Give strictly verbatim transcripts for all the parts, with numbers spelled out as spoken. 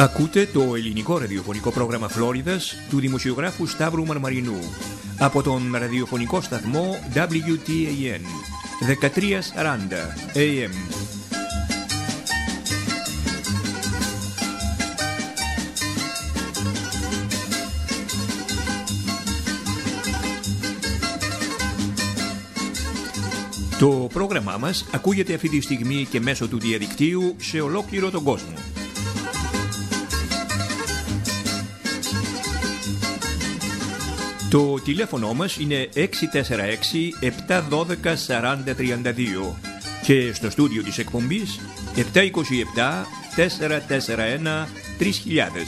Ακούτε το ελληνικό ραδιοφωνικό πρόγραμμα Φλόριδας του δημοσιογράφου Σταύρου Μαρμαρινού από τον ραδιοφωνικό σταθμό ντάμπλιου τι έι εν δεκατριακόσια σαράντα έι εμ. Το πρόγραμμά μας ακούγεται αυτή τη στιγμή και μέσω του διαδικτύου σε ολόκληρο τον κόσμο. Το τηλέφωνο μας είναι έξι τέσσερα έξι επτά ένα δύο τέσσερα μηδέν τρία δύο και στο στούντιο της εκπομπής επτά δύο επτά τέσσερα τέσσερα ένα τρεις χιλιάδες.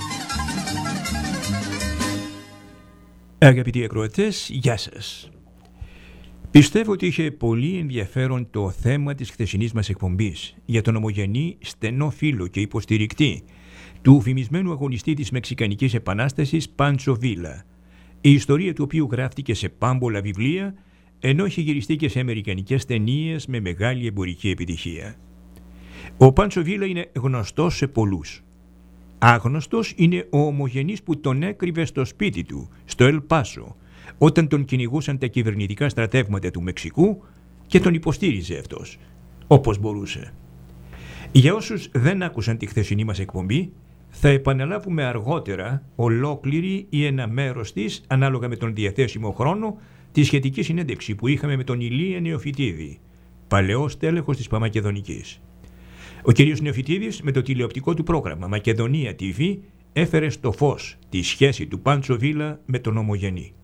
Αγαπητοί ακροατές, γεια σας. Πιστεύω ότι είχε πολύ ενδιαφέρον το θέμα της χθεσινής μας εκπομπής για τον ομογενή στενό φίλο και υποστηρικτή του φημισμένου αγωνιστή της Μεξικανικής Επανάστασης Πάντσο Βίλα, η ιστορία του οποίου γράφτηκε σε πάμπολα βιβλία, ενώ έχει γυριστεί και σε αμερικανικές ταινίες με μεγάλη εμπορική επιτυχία. Ο Πάντσο Βίλα είναι γνωστός σε πολλούς. Άγνωστος είναι ο ομογενής που τον έκρυβε στο σπίτι του, στο Ελ Πάσο, όταν τον κυνηγούσαν τα κυβερνητικά στρατεύματα του Μεξικού και τον υποστήριζε αυτός, όπως μπορούσε. Για όσους δεν άκουσαν τη χθεσινή μας εκπομπή, θα επαναλάβουμε αργότερα ολόκληρη ή ένα μέρος της, ανάλογα με τον διαθέσιμο χρόνο, τη σχετική συνέντευξη που είχαμε με τον Ηλία Νεοφυτίδη, παλαιός τέλεχος της Παμακεδονικής. Ο κ. Νεοφυτίδης, με το τηλεοπτικό του πρόγραμμα Μακεδονία τι βι, έφερε στο φως τη σχέση του Πάντσο Βίλα με τον ομογενή.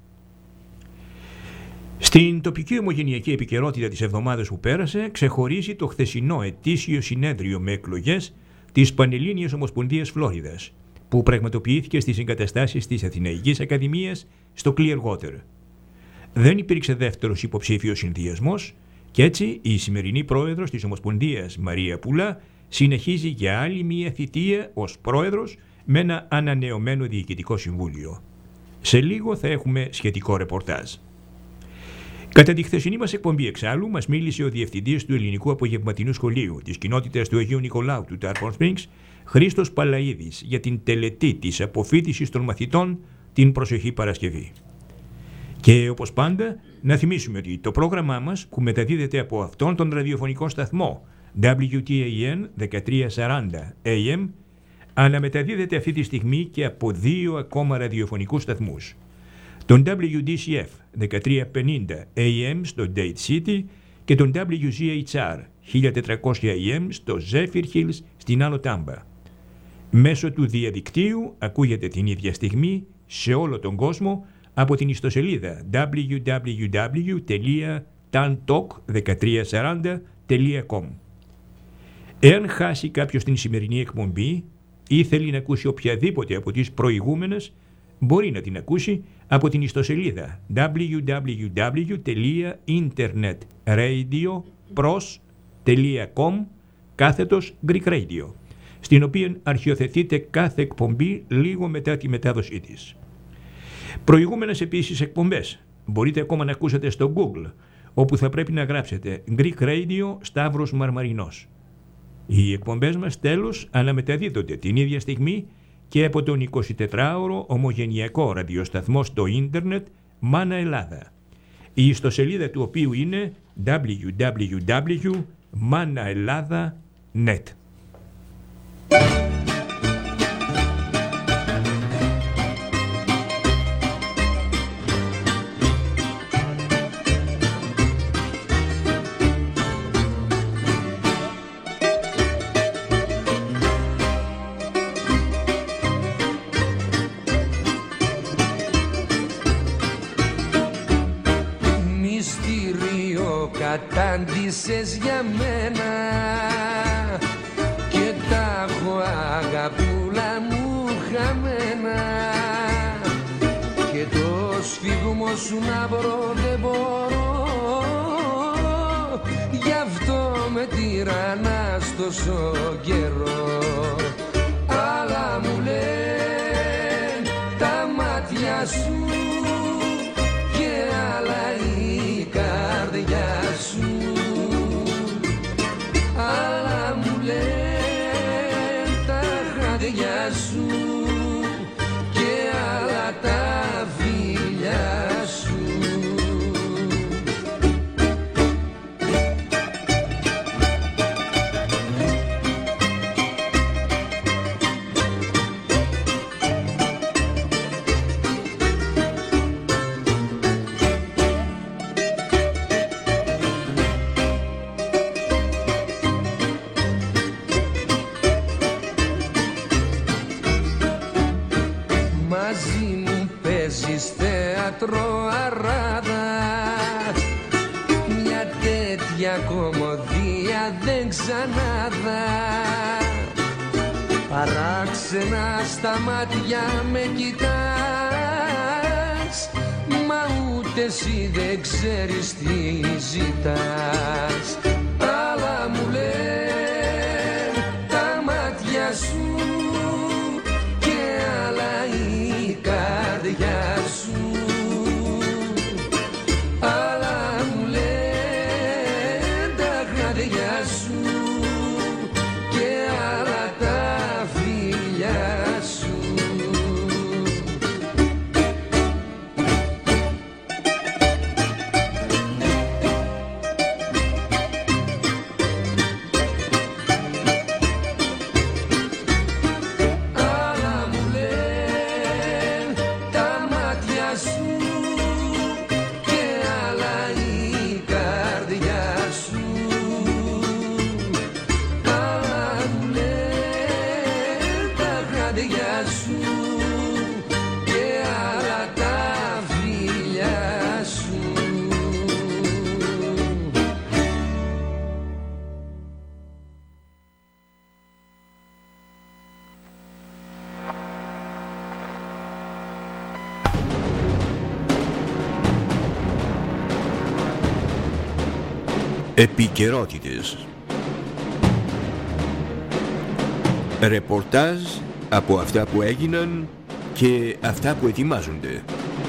Στην τοπική ομογενειακή επικαιρότητα της εβδομάδας που πέρασε, ξεχωρίζει το χθεσινό ετήσιο συνέδριο με εκλογές της Πανελλήνιας Ομοσπονδίας Φλόριδας, που πραγματοποιήθηκε στις εγκαταστάσεις της Αθηναϊκής Ακαδημίας στο Clearwater. Δεν υπήρξε δεύτερος υποψήφιος συνδυασμός και έτσι η σημερινή πρόεδρος της Ομοσπονδίας, Μαρία Πουλά, συνεχίζει για άλλη μία θητεία ως πρόεδρος με ένα ανανεωμένο διοικητικό συμβούλιο. Σε λίγο θα έχουμε σχετικό ρεπορτάζ. Κατά τη χθεσινή μας εκπομπή εξάλλου, μας μίλησε ο διευθυντής του Ελληνικού Απογευματινού Σχολείου της κοινότητας του Αγίου Νικολάου του Tarpon Springs, Χρήστος Παλαΐδης, για την τελετή της αποφοίτησης των μαθητών την προσεχή Παρασκευή. Και όπως πάντα, να θυμίσουμε ότι το πρόγραμμά μας, που μεταδίδεται από αυτόν τον ραδιοφωνικό σταθμό ντάμπλιου τι έι εν δεκατριακόσια σαράντα έι εμ, αναμεταδίδεται αυτή τη στιγμή και από δύο ακόμα ραδιοφωνικούς σταθμούς. Τον ντάμπλιου ντι σι εφ δεκατριακόσια πενήντα έι εμ στο Dade City και τον ντάμπλιου ζι έιτς αρ χίλια τετρακόσια έι εμ στο Zephyr Hills στην Άνω Τάμπα. Μέσω του διαδικτύου ακούγεται την ίδια στιγμή σε όλο τον κόσμο από την ιστοσελίδα ντάμπλιου ντάμπλιου ντάμπλιου τελεία tantalk δεκατριακόσια σαράντα τελεία com. Εάν χάσει κάποιος την σημερινή εκπομπή ή θέλει να ακούσει οποιαδήποτε από τις προηγούμενες, μπορεί να την ακούσει από την ιστοσελίδα ντάμπλιου ντάμπλιου ντάμπλιου τελεία internetradio.pros τελεία com κάθετος Greek Radio, στην οποία αρχιοθετείται κάθε εκπομπή λίγο μετά τη μετάδοσή της. Προηγούμενες επίσης εκπομπές μπορείτε ακόμα να ακούσετε στο Google, όπου θα πρέπει να γράψετε Greek Radio Σταύρος Μαρμαρινός. Οι εκπομπές μας τέλος αναμεταδίδονται την ίδια στιγμή και από τον εικοσιτετράωρο ομογενειακό ραδιοσταθμό στο ίντερνετ Μάνα Ελλάδα, η ιστοσελίδα του οποίου είναι ντάμπλιου ντάμπλιου ντάμπλιου τελεία μάνα Ελλάδα τελεία νετ. Κατάντησες για μένα και τα έχω αγαπούλα μου χαμένα και το σφίγμο σου να βρω δεν μπορώ, γι' αυτό με τυραννάς τόσο καιρό. Αλλά μου λένε τα μάτια σου και άλλα η καρδιά σου, αλλά μου λένε τα χάδια μάτια σου και άλλα τα φιλιά σου. Θέατρο Αράδα, μια τέτοια κομμωδία δεν ξανάδα. Παράξενα στα μάτια με κοιτάς, μα ούτε εσύ δεν ξέρεις τι ζητάς. Αλλά μου λένε τα μάτια σου και άλλα η καρδιά σου. Επικαιρότητες. Ρεπορτάζ από αυτά που έγιναν και αυτά που ετοιμάζονται.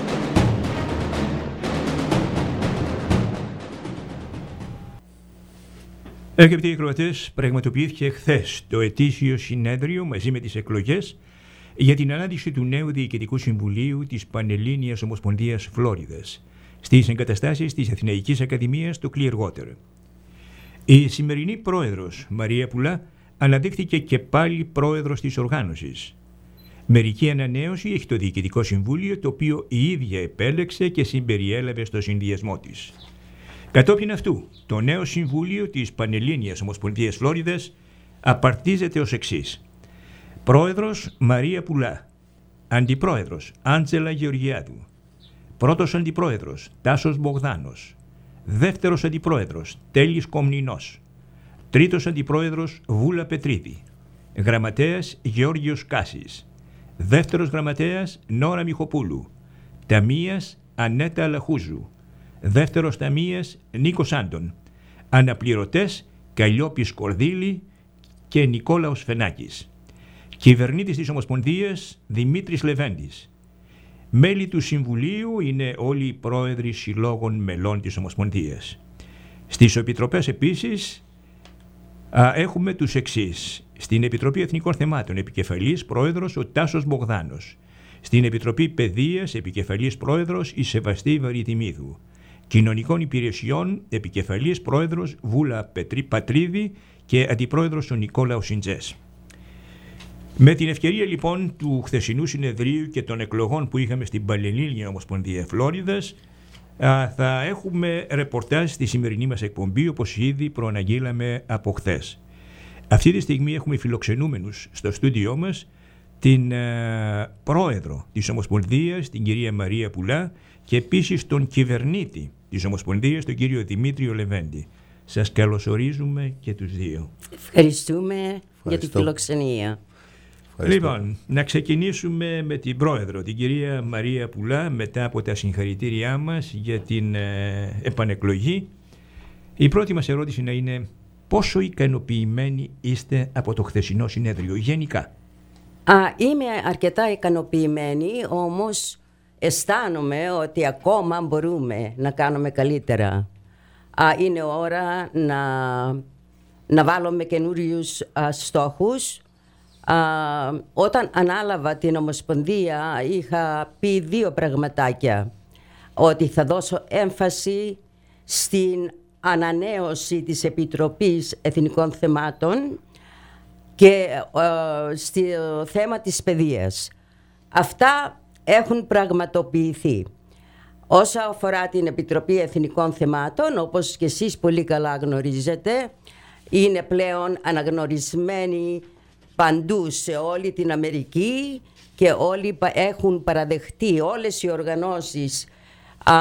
Αγαπητοί ακροατές, πραγματοποιήθηκε χθες το ετήσιο συνέδριο μαζί με τις εκλογές για την ανάδειξη του νέου Διοικητικού Συμβουλίου της Πανελλήνιας Ομοσπονδίας Φλόριδας στις εγκαταστάσεις της Αθηναϊκής Ακαδημίας του Clearwater. Η σημερινή πρόεδρος Μαρία Πουλά αναδείχθηκε και πάλι πρόεδρος της οργάνωσης. Μερική ανανέωση έχει το Διοικητικό Συμβούλιο, το οποίο η ίδια επέλεξε και συμπεριέλαβε στο συνδυασμό της. Κατόπιν αυτού, το νέο Συμβούλιο της Πανελλήνιας Ομοσπονδίας Φλόριδας απαρτίζεται ως εξής: Πρόεδρος Μαρία Πουλά, Αντιπρόεδρος Άντζελα Γεωργιάδου, Πρώτος Αντιπρόεδρος Τάσος Μπογδάνος, Δεύτερος Αντιπρόεδρος Τέλης Κομνηνός, Τρίτος Αντιπρόεδρος Βούλα Πετρίδη, Γραμματέας Γεώργιος Κάσης, Δεύτερος Γραμματέας Νόρα Μιχοπούλου, Ταμείας Ανέτα Αλαχούζου, Δεύτερος Ταμείας Νίκος Άντων, Αναπληρωτές Καλλιόπης Κορδίλη και Νικόλαος Φενάκης, Κυβερνήτης της Ομοσπονδίας Δημήτρης Λεβέντης. Μέλη του Συμβουλίου είναι όλοι οι πρόεδροι συλλόγων μελών της Ομοσπονδίας. Στις επιτροπές επίσης α, έχουμε τους εξής: στην Επιτροπή Εθνικών Θεμάτων επικεφαλής πρόεδρος ο Τάσος Μπογδάνος, στην Επιτροπή Παιδείας επικεφαλής πρόεδρος η Σεβαστή Βαρυτιμίδου, Κοινωνικών Υπηρεσιών επικεφαλής πρόεδρος Βούλα Πετρί, Πατρίδη και αντιπρόεδρος ο Νικόλαος Σιντζές. Με την ευκαιρία λοιπόν του χθεσινού συνεδρίου και των εκλογών που είχαμε στην Πανελλήνια Ομοσπονδία Φλόριδας, θα έχουμε ρεπορτάζ στη σημερινή μας εκπομπή, όπως ήδη προαναγγείλαμε από χθες. Αυτή τη στιγμή έχουμε φιλοξενούμενους στο στούντιό μας την α, πρόεδρο της Ομοσπονδίας, την κυρία Μαρία Πουλά, και επίσης τον κυβερνήτη της Ομοσπονδίας, τον κύριο Δημήτριο Λεβέντη. Σας καλωσορίζουμε και τους δύο. Ευχαριστούμε Ευχαριστώ. για τη φιλοξενία. Λοιπόν, να ξεκινήσουμε με την πρόεδρο, την κυρία Μαρία Πουλά, μετά από τα συγχαρητήριά μας για την ε, επανεκλογή. Η πρώτη μας ερώτηση να είναι: πόσο ικανοποιημένοι είστε από το χθεσινό συνέδριο γενικά? Α, είμαι αρκετά ικανοποιημένη, όμως αισθάνομαι ότι ακόμα μπορούμε να κάνουμε καλύτερα. Α, είναι ώρα να, να βάλουμε καινούριους α, στόχους, Α, όταν ανάλαβα την Ομοσπονδία είχα πει δύο πραγματάκια. Ότι θα δώσω έμφαση στην ανανέωση της Επιτροπής Εθνικών Θεμάτων και ε, στο θέμα της παιδείας. Αυτά έχουν πραγματοποιηθεί. Όσα αφορά την Επιτροπή Εθνικών Θεμάτων, όπως και εσείς πολύ καλά γνωρίζετε, είναι πλέον αναγνωρισμένη παντού σε όλη την Αμερική και όλοι έχουν παραδεχτεί, όλες οι οργανώσεις, α,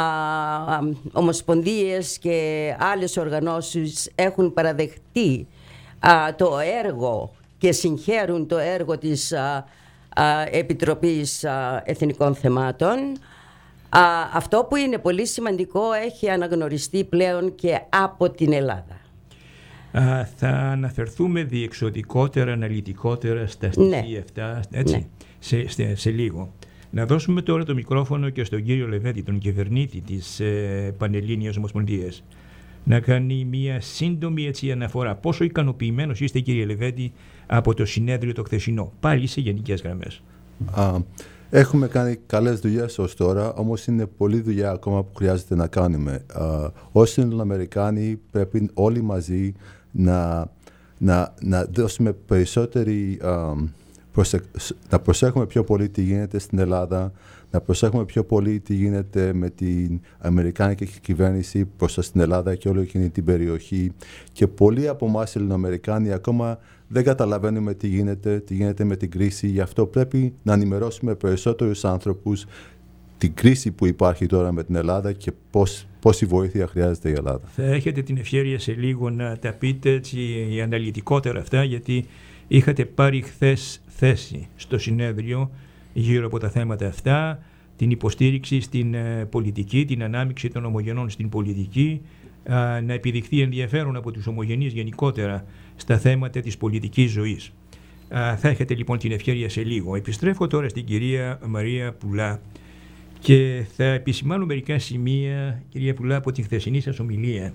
ομοσπονδίες και άλλες οργανώσεις έχουν παραδεχτεί α, το έργο και συγχαίρουν το έργο της α, α, Επιτροπής α, Εθνικών Θεμάτων. Α, αυτό που είναι πολύ σημαντικό, έχει αναγνωριστεί πλέον και από την Ελλάδα. Α, θα αναφερθούμε διεξοδικότερα, αναλυτικότερα στα στοιχεία ναι. αυτά, έτσι, ναι. σε, σε, σε λίγο. Να δώσουμε τώρα το μικρόφωνο και στον κύριο Λεβέντη, τον κυβερνήτη της ε, Πανελλήνιας Ομοσπονδίας, να κάνει μια σύντομη έτσι, αναφορά. Πόσο ικανοποιημένος είστε, κύριε Λεβέντη, από το συνέδριο το χθεσινό, πάλι σε γενικές γραμμές? Α, έχουμε κάνει καλές δουλειές ως τώρα, όμως είναι πολλή δουλειά ακόμα που χρειάζεται να κάνουμε. Α, ως Ελληνοαμερικάνοι πρέπει όλοι μαζί να, να, να δώσουμε περισσότερη... Α, να προσέχουμε πιο πολύ τι γίνεται στην Ελλάδα, να προσέχουμε πιο πολύ τι γίνεται με την Αμερικάνικη κυβέρνηση προς την Ελλάδα και όλη εκείνη την περιοχή. Και πολλοί από εμάς οι Ελληνοαμερικάνοι ακόμα δεν καταλαβαίνουμε τι γίνεται, τι γίνεται με την κρίση. Γι' αυτό πρέπει να ενημερώσουμε περισσότερους άνθρωπους την κρίση που υπάρχει τώρα με την Ελλάδα και πώς, πόση βοήθεια χρειάζεται η Ελλάδα. Θα έχετε την ευκαιρία σε λίγο να τα πείτε έτσι αναλυτικότερα αυτά, γιατί είχατε πάρει χθες θέση στο συνέδριο γύρω από τα θέματα αυτά, την υποστήριξη στην ε, πολιτική, την ανάμειξη των ομογενών στην πολιτική, ε, να επιδειχθεί ενδιαφέρον από τους ομογενείς γενικότερα στα θέματα της πολιτικής ζωής. Ε, θα έχετε λοιπόν την ευκαιρία σε λίγο. Επιστρέφω τώρα στην κυρία Μαρία Πουλά και θα επισημάνω μερικά σημεία, κυρία Πουλά, από την χθεσινή σας ομιλία.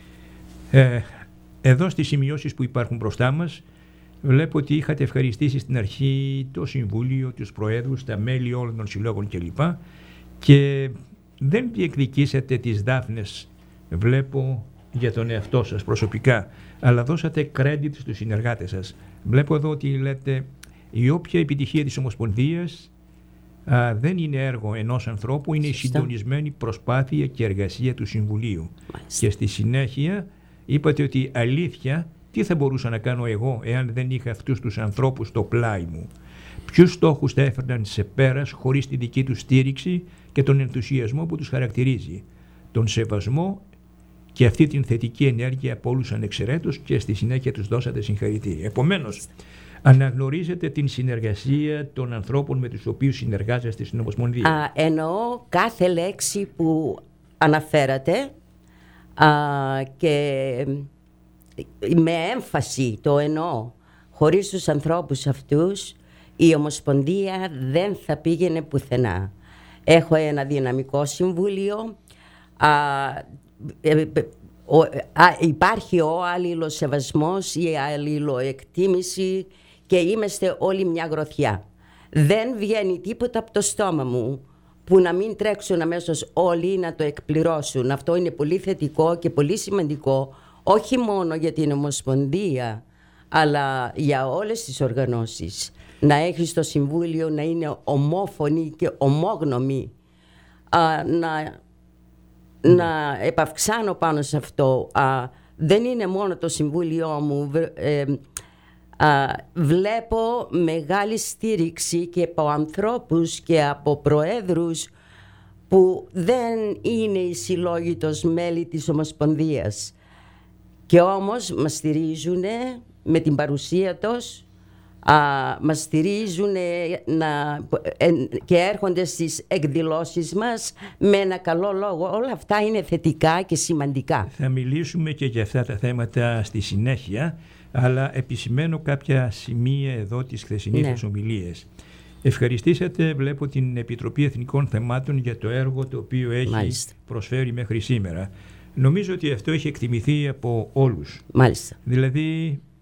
Ε, εδώ στις σημειώσεις που υπάρχουν μπροστά μας, βλέπω ότι είχατε ευχαριστήσει στην αρχή το Συμβούλιο, τους Προέδρους, τα μέλη όλων των συλλόγων κλπ. Και δεν διεκδικήσατε τις δάφνες, βλέπω, για τον εαυτό σας προσωπικά, αλλά δώσατε credit στους συνεργάτες σας. Βλέπω εδώ ότι λέτε η όποια επιτυχία της Ομοσπονδίας α, δεν είναι έργο ενός ανθρώπου, είναι η συντονισμένη προσπάθεια και εργασία του Συμβουλίου. Μάλιστα. Και στη συνέχεια είπατε ότι αλήθεια, τι θα μπορούσα να κάνω εγώ εάν δεν είχα αυτούς τους ανθρώπους στο πλάι μου? Ποιους στόχους θα έφερναν σε πέρας χωρίς τη δική τους στήριξη και τον ενθουσιασμό που τους χαρακτηρίζει? Τον σεβασμό και αυτή την θετική ενέργεια από όλους ανεξαιρέτως, και στη συνέχεια τους δώσατε συγχαρητήρια. Επομένως, αναγνωρίζετε την συνεργασία των ανθρώπων με τους οποίους συνεργάζεστε στην Ομοσπονδία. Α, εννοώ κάθε λέξη που αναφέρατε α, και... με έμφαση το εννοώ. Χωρίς τους ανθρώπους αυτούς η Ομοσπονδία δεν θα πήγαινε πουθενά. Έχω ένα δυναμικό συμβούλιο, α, ε, ο, α, υπάρχει ο αλληλοσεβασμός, η αλληλοεκτίμηση και είμαστε όλοι μια γροθιά. Δεν βγαίνει τίποτα από το στόμα μου που να μην τρέξουν αμέσως όλοι να το εκπληρώσουν. Αυτό είναι πολύ θετικό και πολύ σημαντικό, όχι μόνο για την Ομοσπονδία, αλλά για όλες τις οργανώσεις. Να έχει το Συμβούλιο να είναι ομόφωνοι και ομόγνωμοι. Α, να, να επαυξάνω πάνω σε αυτό. Α, δεν είναι μόνο το Συμβούλιο μου. Ε, α, βλέπω μεγάλη στήριξη και από ανθρώπους και από προέδρους που δεν είναι οι συλλόγητος μέλη της Ομοσπονδίας. Και όμως μας στηρίζουν με την παρουσία τους, α, μας στηρίζουν να, ε, και έρχονται στις εκδηλώσεις μας με ένα καλό λόγο. Όλα αυτά είναι θετικά και σημαντικά. Θα μιλήσουμε και για αυτά τα θέματα στη συνέχεια, αλλά επισημαίνω κάποια σημεία εδώ της χθεσινής ναι. ομιλίας. Ευχαριστήσατε, βλέπω, την Επιτροπή Εθνικών Θεμάτων για το έργο το οποίο έχει Μάλιστα. προσφέρει μέχρι σήμερα. Νομίζω ότι αυτό έχει εκτιμηθεί από όλους. Μάλιστα. Δηλαδή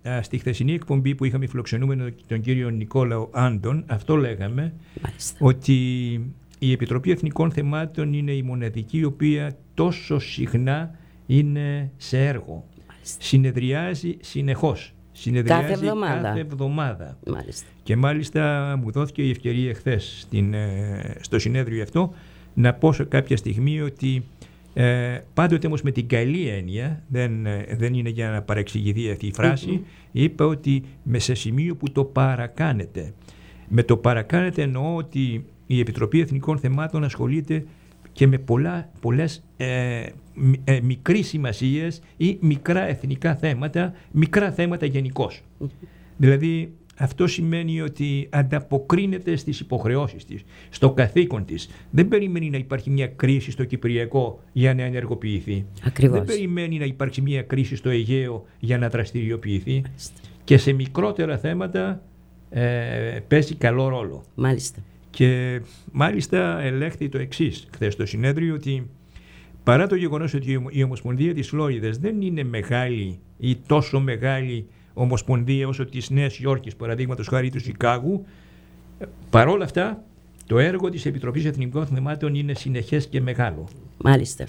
α, στη χθεσινή εκπομπή που είχαμε φιλοξενούμενο τον κύριο Νικόλαο Άντων, αυτό λέγαμε, Μάλιστα. ότι η Επιτροπή Εθνικών Θεμάτων είναι η μοναδική η οποία τόσο συχνά είναι σε έργο. Μάλιστα. Συνεδριάζει συνεχώς. Συνεδριάζει Κάθε εβδομάδα. κάθε εβδομάδα. Μάλιστα. Και μάλιστα μου δόθηκε η ευκαιρία εχθές στην, ε, στο συνέδριο αυτό να πω σε κάποια στιγμή ότι ε, πάντοτε όμως με την καλή έννοια, δεν, ε, δεν είναι για να παρεξηγηθεί αυτή η φράση, mm-hmm. είπα ότι με σε σημείο που το παρακάνετε. Με το παρακάνετε εννοώ ότι η Επιτροπή Εθνικών Θεμάτων ασχολείται και με πολλά, πολλές ε, ε, μικρής σημασίας ή μικρά εθνικά θέματα, μικρά θέματα γενικώς. Mm-hmm. Δηλαδή αυτό σημαίνει ότι ανταποκρίνεται στις υποχρεώσεις της, στο καθήκον της. Δεν περιμένει να υπάρχει μια κρίση στο Κυπριακό για να ενεργοποιηθεί. Ακριβώς. Δεν περιμένει να υπάρξει μια κρίση στο Αιγαίο για να δραστηριοποιηθεί. Μάλιστα. Και σε μικρότερα θέματα ε, παίζει καλό ρόλο. Μάλιστα. Και μάλιστα ελέγχθη το εξής χθες στο συνέδριο, ότι παρά το γεγονός ότι η Ομοσπονδία της Φλόριδας δεν είναι μεγάλη ή τόσο μεγάλη ομοσπονδία όσο της Νέας Υόρκης, παραδείγματος χάρη του Σικάγου, παρόλα αυτά το έργο της Επιτροπής Εθνικών Θεμάτων είναι συνεχές και μεγάλο. Μάλιστα.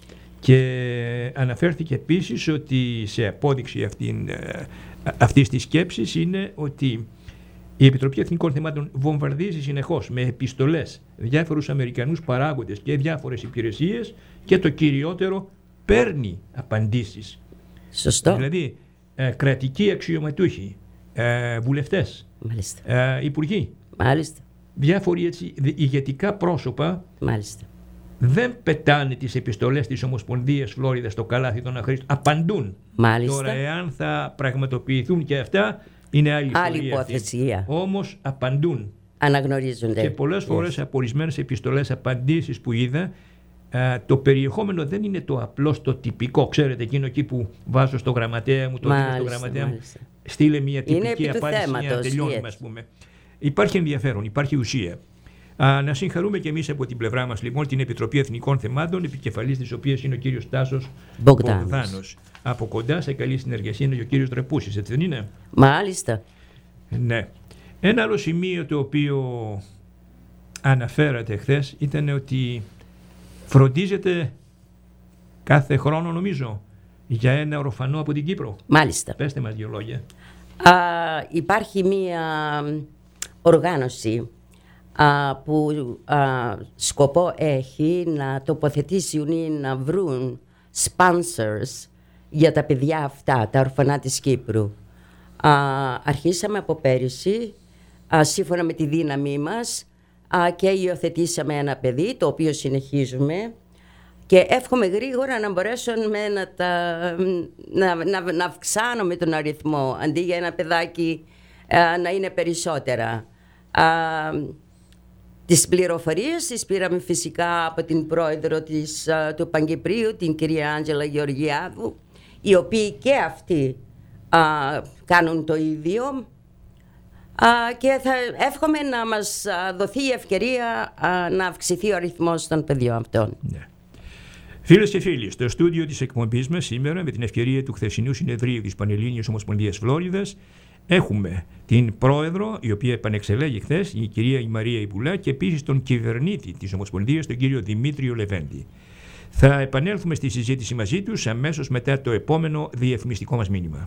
Και αναφέρθηκε επίσης ότι σε απόδειξη αυτήν, αυτής της σκέψης είναι ότι η Επιτροπή Εθνικών Θεμάτων βομβαρδίζει συνεχώς με επιστολές διάφορους Αμερικανούς παράγοντες και διάφορες υπηρεσίες και το κυριότερο παίρνει απαντήσεις. Σωστό. Δηλαδή ε, κρατικοί αξιωματούχοι, ε, βουλευτές, Μάλιστα. ε, υπουργοί, Μάλιστα. διάφοροι έτσι, ηγετικά πρόσωπα Μάλιστα. δεν πετάνε τις επιστολές της Ομοσπονδίας Φλόριδας στο καλάθι των αχρήστων, απαντούν. Μάλιστα. Τώρα εάν θα πραγματοποιηθούν και αυτά είναι άλλη, Άλλη υπόθεση. Όμως απαντούν. Αναγνωρίζονται. Και πολλές φορές yes. από ορισμένες επιστολές, απαντήσεις που είδα, α, το περιεχόμενο δεν είναι το απλώς το τυπικό. Ξέρετε, εκείνο εκεί που βάζω στο γραμματέα μου, το μάλιστα, στο γραμματέα μάλιστα. μου, στείλε μια τυπική είναι απάντηση για να τελειώνουμε, yes. ας πούμε. Υπάρχει ενδιαφέρον, υπάρχει ουσία. Α, να συγχαρούμε και εμείς από την πλευρά μας λοιπόν την Επιτροπή Εθνικών Θεμάτων, επικεφαλής της οποίας είναι ο κύριος Τάσος Μπογδάνος. Από κοντά σε καλή συνεργασία είναι και ο κύριος Τρεπούσης, έτσι δεν είναι? Μάλιστα. Ναι. Ένα άλλο σημείο το οποίο αναφέρατε χθες ήταν ότι φροντίζετε κάθε χρόνο, νομίζω, για ένα ορφανό από την Κύπρο. Μάλιστα. Πέστε μας δύο λόγια. Α, υπάρχει μία οργάνωση α, που α, σκοπό έχει να τοποθετήσουν ή να βρουν sponsors για τα παιδιά αυτά, τα ορφανά της Κύπρου. Α, αρχίσαμε από πέρυσι, α, σύμφωνα με τη δύναμή μας, α, και υιοθετήσαμε ένα παιδί, το οποίο συνεχίζουμε, και εύχομαι γρήγορα να μπορέσουμε να, τα, να, να, να αυξάνουμε τον αριθμό, αντί για ένα παιδάκι α, να είναι περισσότερα. Α, τις πληροφορίες τις πήραμε φυσικά από την πρόεδρο της, α, του Παγκυπρίου, την κυρία Άντζελα Γεωργιάδου, οι οποίοι και αυτοί α, κάνουν το ίδιο, α, και θα εύχομαι να μας α, δοθεί η ευκαιρία α, να αυξηθεί ο αριθμός των παιδιών αυτών. Ναι. Φίλες και φίλοι, στο στούντιο της εκπομπής μας σήμερα, με την ευκαιρία του χθεσινού συνεδρίου της Πανελλήνιας Ομοσπονδίας Φλόριδας, έχουμε την πρόεδρο, η οποία επανεξελέγει χθες, η κυρία Μαρία Ιμπουλά, και επίσης τον κυβερνήτη της Ομοσπονδίας, τον κύριο Δημήτριο Λεβέντη. Θα επανέλθουμε στη συζήτηση μαζί τους αμέσως μετά το επόμενο διαφημιστικό μας μήνυμα.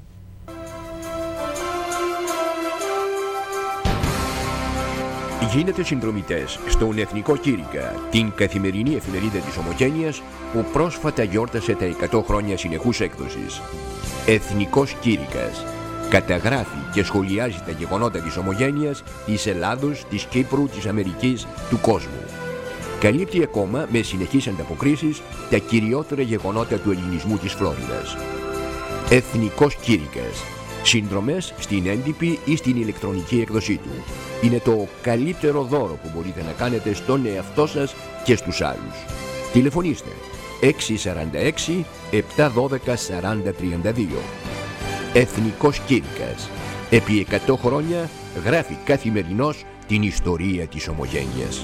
Γίνετε συνδρομητές στον Εθνικό Κήρυκα, την καθημερινή εφημερίδα της Ομογένειας που πρόσφατα γιόρτασε τα εκατό χρόνια συνεχούς έκδοσης. Εθνικός Κήρυκας. Καταγράφει και σχολιάζει τα γεγονότα της Ομογένειας, της Ελλάδος, της Κύπρου, της Αμερικής, του κόσμου. Καλύπτει ακόμα με συνεχείς ανταποκρίσεις τα κυριότερα γεγονότα του ελληνισμού της Φλόριδας. Εθνικός Κήρυκας. Συνδρομές στην έντυπη ή στην ηλεκτρονική έκδοσή του. Είναι το καλύτερο δώρο που μπορείτε να κάνετε στον εαυτό σας και στους άλλους. Τηλεφωνήστε έξι τέσσερα έξι επτά ένα δύο σαράντα τριάντα δύο. Εθνικός Κήρυκας. Επί εκατό χρόνια γράφει καθημερινώς την ιστορία της Ομογένειας.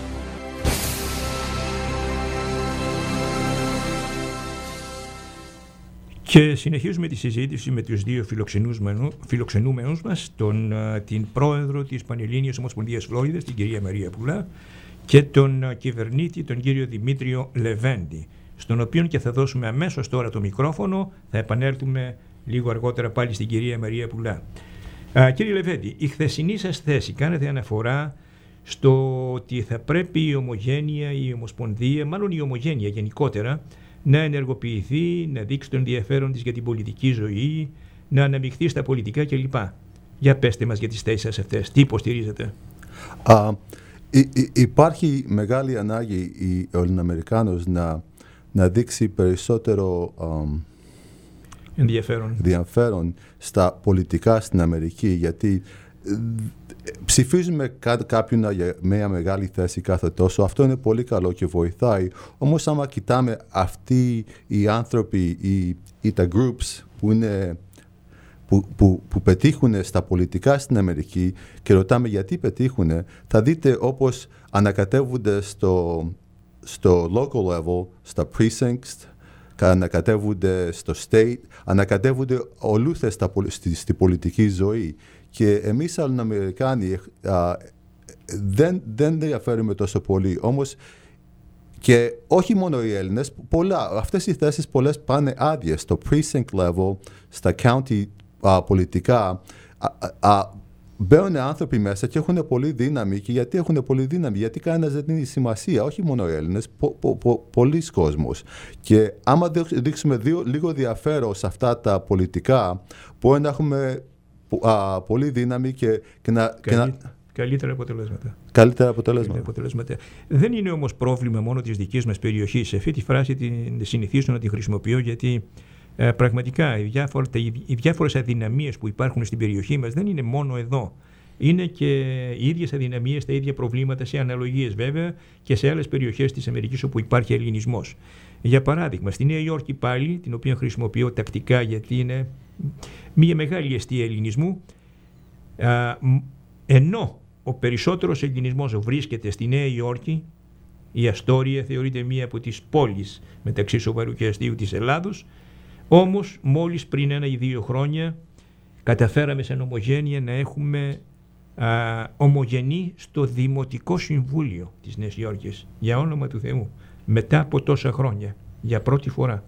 Και συνεχίζουμε τη συζήτηση με τους δύο φιλοξενούμενους μας, τον, την πρόεδρο της Πανελλήνιας Ομοσπονδίας Φλόριδας, την κυρία Μαρία Πουλά, και τον κυβερνήτη, τον κύριο Δημήτριο Λεβέντη, στον οποίο και θα δώσουμε αμέσως τώρα το μικρόφωνο. Θα επανέλθουμε λίγο αργότερα πάλι στην κυρία Μαρία Πουλά. Α, κύριε Λεβέντη, η χθεσινή σας θέση κάνετε αναφορά στο ότι θα πρέπει η Ομογένεια, η Ομοσπονδία, μάλλον η Ομογένεια γενικότερα, να ενεργοποιηθεί, να δείξει το ενδιαφέρον της για την πολιτική ζωή, να αναμειχθεί στα πολιτικά κλπ. Για πέστε μας για τις θέσεις σας αυτές. Τι υποστηρίζετε? Uh, υ- υ- υπάρχει μεγάλη ανάγκη ο Ελληνοαμερικάνος να, να δείξει περισσότερο um, ενδιαφέρον. ενδιαφέρον στα πολιτικά στην Αμερική, γιατί ψηφίζουμε κάποιον για μια μεγάλη θέση κάθε τόσο. Αυτό είναι πολύ καλό και βοηθάει. Όμως άμα κοιτάμε αυτοί οι άνθρωποι ή, ή τα groups που, είναι, που, που, που πετύχουν στα πολιτικά στην Αμερική και ρωτάμε γιατί πετύχουν, θα δείτε όπως ανακατεύονται στο, στο local level, στα precincts, ανακατεύονται στο state, ανακατεύονται ολούθες στη, στη πολιτική ζωή. Και εμείς οι Αμερικάνοι δεν, δεν ενδιαφέρουμε τόσο πολύ. Όμως, και όχι μόνο οι Έλληνες, πολλά, αυτές οι θέσεις πολλές πάνε άδειες. Στο precinct level, στα county α, πολιτικά, α, α, μπαίνουν άνθρωποι μέσα και έχουν πολύ δύναμη. Και γιατί έχουν πολύ δύναμη? Γιατί κανένας δεν δίνει σημασία, όχι μόνο οι Έλληνες, πο, πο, πο, πολλοί κόσμος. Και άμα δείξουμε δύο, λίγο ενδιαφέρον σε αυτά τα πολιτικά, μπορεί να έχουμε Α, πολύ δύναμη και, και, να, Καλύ, και να... Καλύτερα αποτελέσματα. Καλύτερα αποτελέσματα. αποτελέσματα. Δεν είναι όμως πρόβλημα μόνο της δικής μας περιοχής. Σε αυτή τη φράση την συνηθίζω να τη χρησιμοποιώ, γιατί ε, πραγματικά οι, διάφορα, οι διάφορες αδυναμίες που υπάρχουν στην περιοχή μας δεν είναι μόνο εδώ. Είναι και οι ίδιες αδυναμίες, τα ίδια προβλήματα, σε αναλογίες βέβαια και σε άλλες περιοχές της Αμερικής όπου υπάρχει ελληνισμός. Για παράδειγμα, στη Νέα Υόρκη πάλι, την οποία χρησιμοποιώ τακτικά γιατί είναι μια μεγάλη αιστεία ελληνισμού, α, ενώ ο περισσότερος ελληνισμός βρίσκεται στη Νέα Υόρκη, η Αστόρια θεωρείται μία από τις πόλεις μεταξύ σοβαρού και αστείου της Ελλάδος, όμως μόλις πριν ένα ή δύο χρόνια καταφέραμε σαν Ομογένεια να έχουμε α, ομογενή στο Δημοτικό Συμβούλιο της Νέας Υόρκης, για όνομα του Θεού, μετά από τόσα χρόνια, για πρώτη φορά.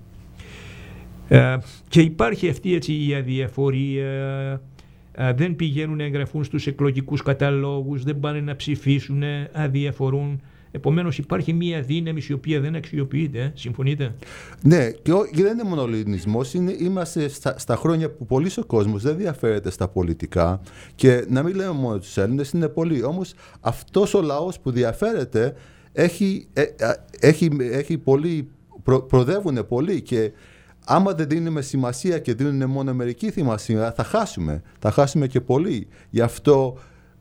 Uh, και υπάρχει αυτή έτσι η αδιαφορία, uh, δεν πηγαίνουν να εγγραφούν στους εκλογικούς καταλόγους, δεν πάνε να ψηφίσουν, αδιαφορούν. Επομένως υπάρχει μια δύναμη η οποία δεν αξιοποιείται. Ε? Συμφωνείτε? Ναι, και, ο, και δεν είναι μόνο ο ελληνισμός, είναι, είμαστε στα, στα χρόνια που πολύς ο κόσμος δεν ενδιαφέρεται στα πολιτικά, και να μην λέμε μόνο τους Έλληνες, είναι πολλοί. Όμως αυτός ο λαός που ενδιαφέρεται έχει, ε, ε, έχει, έχει πολύ, προ, προοδεύουν πολύ, και άμα δεν δίνουμε σημασία και δίνουν μόνο μερική σημασία, θα χάσουμε. Θα χάσουμε και πολύ. Γι' αυτό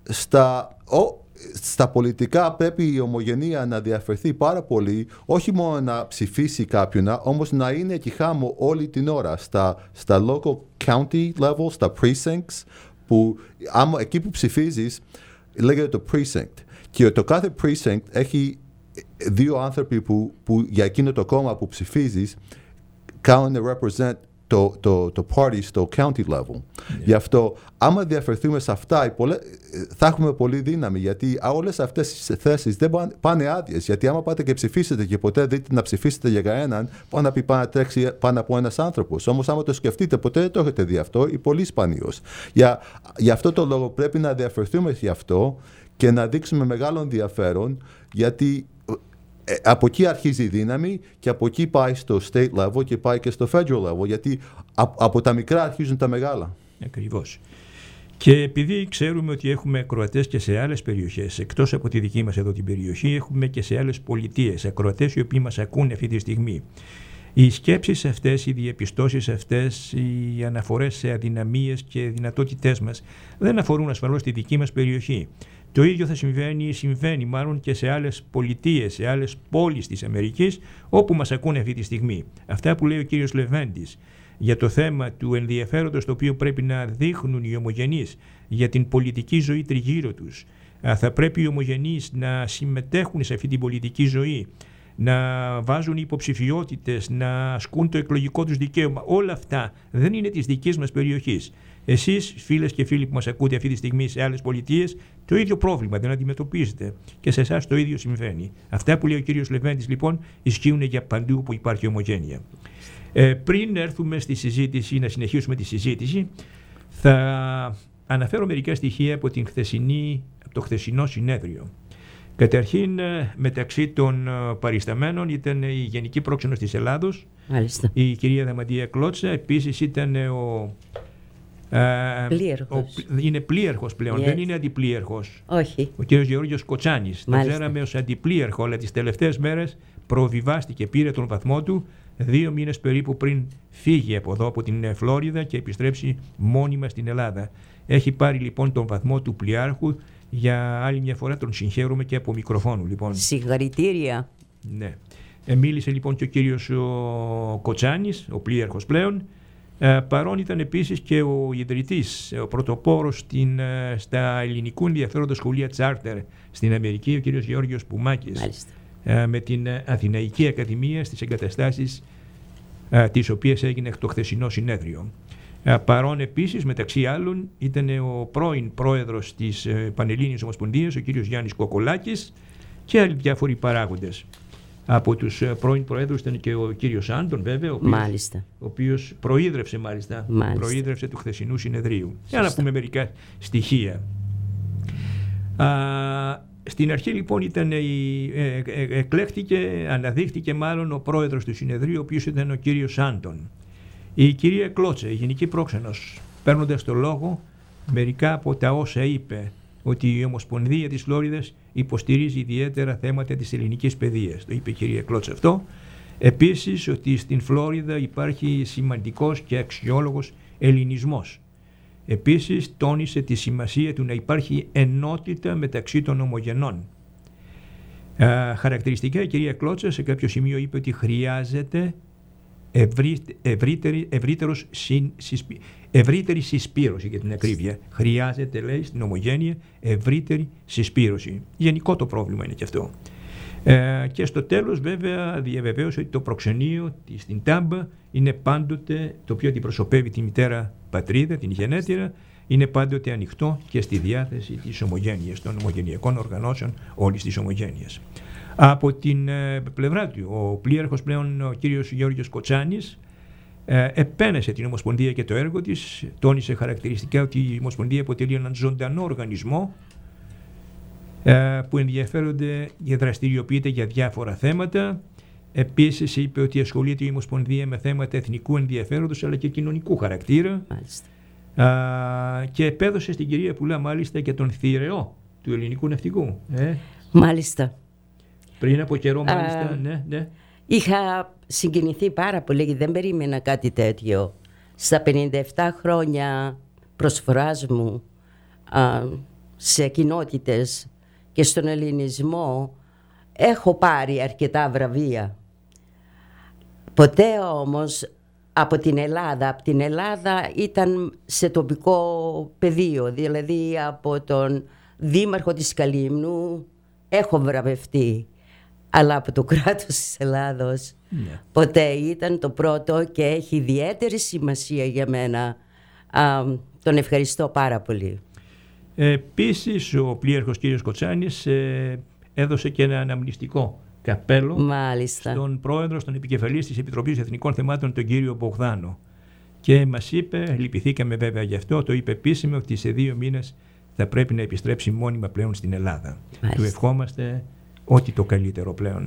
στα, ο, στα πολιτικά πρέπει η Ομογενεία να διαφερθεί πάρα πολύ, όχι μόνο να ψηφίσει κάποιον, όμως να είναι εκεί χάμω όλη την ώρα, στα, στα local county level, στα precincts, που άμα, εκεί που ψηφίζεις λέγεται το precinct. Και το κάθε precinct έχει δύο άνθρωποι που, που για εκείνο το κόμμα που ψηφίζεις κάνουν represent το, το, το party στο county level. Yeah. Γι' αυτό, άμα διαφερθούμε σε αυτά, πολλές, θα έχουμε πολύ δύναμη, γιατί όλες αυτές τις θέσεις δεν πάνε, πάνε άδειες. Γιατί άμα πάτε και ψηφίσετε και ποτέ δείτε να ψηφίσετε για κανέναν, πάνω να πει πάνω να τρέξει πάνω από ένας άνθρωπος. Όμως, άμα το σκεφτείτε, ποτέ δεν το έχετε δει αυτό, ή πολύ σπανίως. Για, για αυτό το λόγο πρέπει να διαφερθούμε γι' αυτό και να δείξουμε μεγάλο ενδιαφέρον, γιατί Ε, από εκεί αρχίζει η δύναμη και από εκεί πάει στο state level και πάει και στο federal level, γιατί α, από τα μικρά αρχίζουν τα μεγάλα. Ακριβώς. Και επειδή ξέρουμε ότι έχουμε ακροατές και σε άλλες περιοχές, εκτός από τη δική μας εδώ την περιοχή, έχουμε και σε άλλες πολιτείες ακροατές οι οποίοι μας ακούνε αυτή τη στιγμή. Οι σκέψεις αυτές, οι διαπιστώσεις αυτές, οι αναφορές σε αδυναμίες και δυνατότητές μας δεν αφορούν ασφαλώς τη δική μας περιοχή. Το ίδιο θα συμβαίνει, συμβαίνει μάλλον και σε άλλες πολιτείες, σε άλλες πόλεις της Αμερικής, όπου μας ακούνε αυτή τη στιγμή. Αυτά που λέει ο κύριος Λεβέντης για το θέμα του ενδιαφέροντος το οποίο πρέπει να δείχνουν οι ομογενείς για την πολιτική ζωή τριγύρω τους. Θα πρέπει οι ομογενείς να συμμετέχουν σε αυτή την πολιτική ζωή να βάζουν υποψηφιότητες, να ασκούν το εκλογικό τους δικαίωμα. Όλα αυτά δεν είναι της δικής μας περιοχής. Εσείς, φίλες και φίλοι που μας ακούτε αυτή τη στιγμή σε άλλες πολιτείες, το ίδιο πρόβλημα δεν αντιμετωπίζετε. Και σε εσάς το ίδιο συμβαίνει. Αυτά που λέει ο κύριος Λεβέντης λοιπόν ισχύουν για παντού που υπάρχει ομογένεια. Ε, πριν έρθουμε στη συζήτηση, να συνεχίσουμε τη συζήτηση, θα αναφέρω μερικά στοιχεία από, την χθεσινή, από το χθεσινό συνέδριο. Καταρχήν, μεταξύ των παρισταμένων ήταν η Γενική Πρόξενος της Ελλάδος, Μάλιστα. η κυρία Δαμαντία Κλώτσα. Επίσης ήταν ο, πλήρχος. ο είναι πλήρχος πλέον, Yes. δεν είναι αντιπλήρχος. Όχι. Ο κύριος Γεώργιος Κοτσάνης. Τον Μάλιστα. ξέραμε ως αντιπλήρχο, αλλά τις τελευταίες μέρες προβιβάστηκε, πήρε τον βαθμό του δύο μήνες περίπου πριν φύγει από εδώ, από την Φλόριδα, και επιστρέψει μόνιμα στην Ελλάδα. Έχει πάρει λοιπόν τον βαθμό του πλοιάρχου. Για άλλη μια φορά τον συγχαίρουμε και από μικροφόνου λοιπόν. Συγχαρητήρια. Ναι. Ε, μίλησε λοιπόν και ο κύριος ο Κοτσάνης, ο πλοίαρχος πλέον. Ε, παρόν ήταν επίσης και ο ιδρυτής, ο πρωτοπόρος στην, στα ελληνικού ενδιαφέροντα σχολεία Τσάρτερ στην Αμερική, ο κύριος Γεώργιος Πουμάκης. Ε, με την Αθηναϊκή Ακαδημία στις εγκαταστάσεις ε, τις οποίες έγινε το χθεσινό συνέδριο. Παρόν επίσης, μεταξύ άλλων, ήταν ο πρώην πρόεδρος της Πανελλήνιας Ομοσπονδίας, ο κύριος Γιάννης Κοκολάκης, και άλλοι διάφοροι παράγοντες. Από τους πρώην πρόεδρους ήταν και ο κύριος Άντων, βέβαια, ο οποίος, μάλιστα. ο οποίος προείδρευσε μάλιστα, μάλιστα. προείδρευσε του χθεσινού συνεδρίου. Για να πούμε μερικά στοιχεία. Α, στην αρχή λοιπόν ήταν η, ε, ε, εκλέχτηκε, αναδείχθηκε μάλλον ο πρόεδρος του συνεδρίου, ο οποίος ήταν ο κύριος Άντων. Η κυρία Κλώτσα, η Γενική Πρόξενος, παίρνοντας το λόγο, μερικά από τα όσα είπε, ότι η Ομοσπονδία της Φλόριδας υποστηρίζει ιδιαίτερα θέματα της ελληνικής παιδείας. Το είπε η κυρία Κλώτσα αυτό. Επίσης, ότι στην Φλόριδα υπάρχει σημαντικός και αξιόλογος ελληνισμός. Επίσης, τόνισε τη σημασία του να υπάρχει ενότητα μεταξύ των ομογενών. Α, χαρακτηριστικά, η κυρία Κλώτσα σε κάποιο σημείο είπε ότι χρειάζεται Ευρύ, ευρύτερη, ευρύτερος συν, συσπή, ευρύτερη συσπήρωση, για την ακρίβεια. Χρειάζεται, λέει, στην ομογένεια ευρύτερη συσπήρωση. Γενικό το πρόβλημα είναι και αυτό. Ε, και στο τέλος, βέβαια, διαβεβαίωσε ότι το προξενείο στην Τάμπα είναι πάντοτε, το οποίο αντιπροσωπεύει τη μητέρα πατρίδα, την γενέτειρα, είναι πάντοτε ανοιχτό και στη διάθεση της ομογένειας, των ομογενειακών οργανώσεων όλης της ομογένειας. Από την ε, πλευρά του, ο πλοίαρχος πλέον, ο κύριος Γεώργιος Κοτσάνης, ε, επένεσε την Ομοσπονδία και το έργο της, τόνισε χαρακτηριστικά ότι η Ομοσπονδία αποτελεί έναν ζωντανό οργανισμό ε, που ενδιαφέρονται και δραστηριοποιείται για διάφορα θέματα. Επίσης είπε ότι ασχολείται η Ομοσπονδία με θέματα εθνικού ενδιαφέροντος αλλά και κοινωνικού χαρακτήρα. Ε, και επέδωσε στην κυρία Πουλά μάλιστα και τον θηρεό του ελληνικού ναυτικού. Ε. Μάλιστα. Πριν από καιρό μάλιστα, Α, ναι, ναι. Είχα συγκινηθεί πάρα πολύ και δεν περίμενα κάτι τέτοιο. Στα πενήντα επτά χρόνια προσφοράς μου α, σε κοινότητες και στον ελληνισμό έχω πάρει αρκετά βραβεία. Ποτέ όμως από την Ελλάδα, από την Ελλάδα ήταν σε τοπικό πεδίο, δηλαδή από τον δήμαρχο της Καλύμνου έχω βραβευτεί. Αλλά από το κράτος της Ελλάδος ναι. ποτέ. Ήταν το πρώτο και έχει ιδιαίτερη σημασία για μένα. Α, τον ευχαριστώ πάρα πολύ. Επίσης ο πλοίαρχος κύριος Κοτσάνης ε, έδωσε και ένα αναμνηστικό καπέλο Μάλιστα. στον πρόεδρο, στον επικεφαλής της Επιτροπής Εθνικών Θεμάτων, τον κύριο Μπογδάνο. Και μας είπε, λυπηθήκαμε βέβαια γι' αυτό, το είπε επίσημα ότι σε δύο μήνες θα πρέπει να επιστρέψει μόνιμα πλέον στην Ελλάδα. Μάλιστα. Του ευχόμαστε ό,τι το καλύτερο πλέον.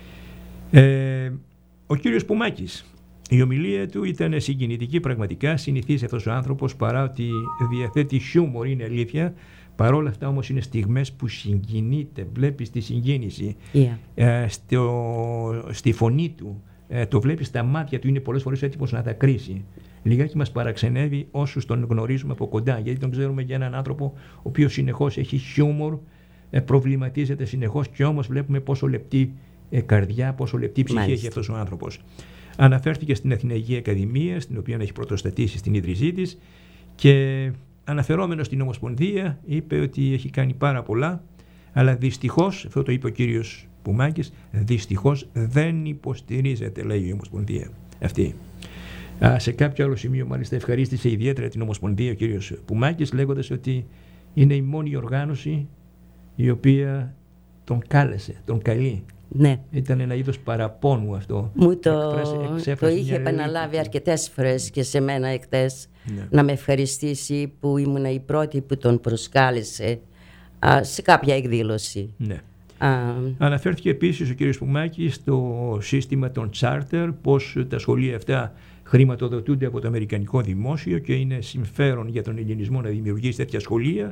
Ε, ο κύριος Πουμάκης, η ομιλία του ήταν συγκινητική πραγματικά. Συνηθίζει αυτός ο άνθρωπος, παρά ότι διαθέτει χιούμορ, είναι αλήθεια. Παρόλα αυτά όμως είναι στιγμές που συγκινείται, βλέπεις τη συγκίνηση yeah. ε, στο, στη φωνή του, ε, το βλέπεις στα μάτια του, είναι πολλές φορές έτοιμος να δακρύσει. Λιγάκι μας παραξενεύει όσους τον γνωρίζουμε από κοντά, γιατί τον ξέρουμε για έναν άνθρωπο ο οποίος συνεχώς έχει χιούμορ, ε, προβληματίζεται συνεχώς, και όμως βλέπουμε πόσο λεπτή ε, καρδιά, πόσο λεπτή ψυχή Μάλιστα. έχει αυτός ο άνθρωπος. Αναφέρθηκε στην Αθηναϊκή Ακαδημία, στην οποία έχει πρωτοστατήσει στην ίδρυσή της, και αναφερόμενος στην Ομοσπονδία είπε ότι έχει κάνει πάρα πολλά, αλλά δυστυχώς, αυτό το είπε ο κύριος Πουμάκης, δυστυχώς δεν υποστηρίζεται, λέει η Ομοσπονδία αυτή. Α, σε κάποιο άλλο σημείο μάλιστα ευχαρίστησε ιδιαίτερα την Ομοσπονδία ο κύριος Πουμάκης, λέγοντας ότι είναι η μόνη οργάνωση η οποία τον κάλεσε, τον καλεί. Ναι. Ήταν ένα είδος παραπώνου αυτό. Μου το, Εκφράσει, το είχε επαναλάβει αρκετές φορές και σε μένα εχθές, ναι. να με ευχαριστήσει που ήμουν η πρώτη που τον προσκάλεσε α, σε κάποια εκδήλωση. Ναι. Α, Αναφέρθηκε επίσης ο κύριος Πουμάκης στο σύστημα των charter, πως τα σχολεία αυτά χρηματοδοτούνται από το αμερικανικό δημόσιο και είναι συμφέρον για τον ελληνισμό να δημιουργήσει τέτοια σχολεία.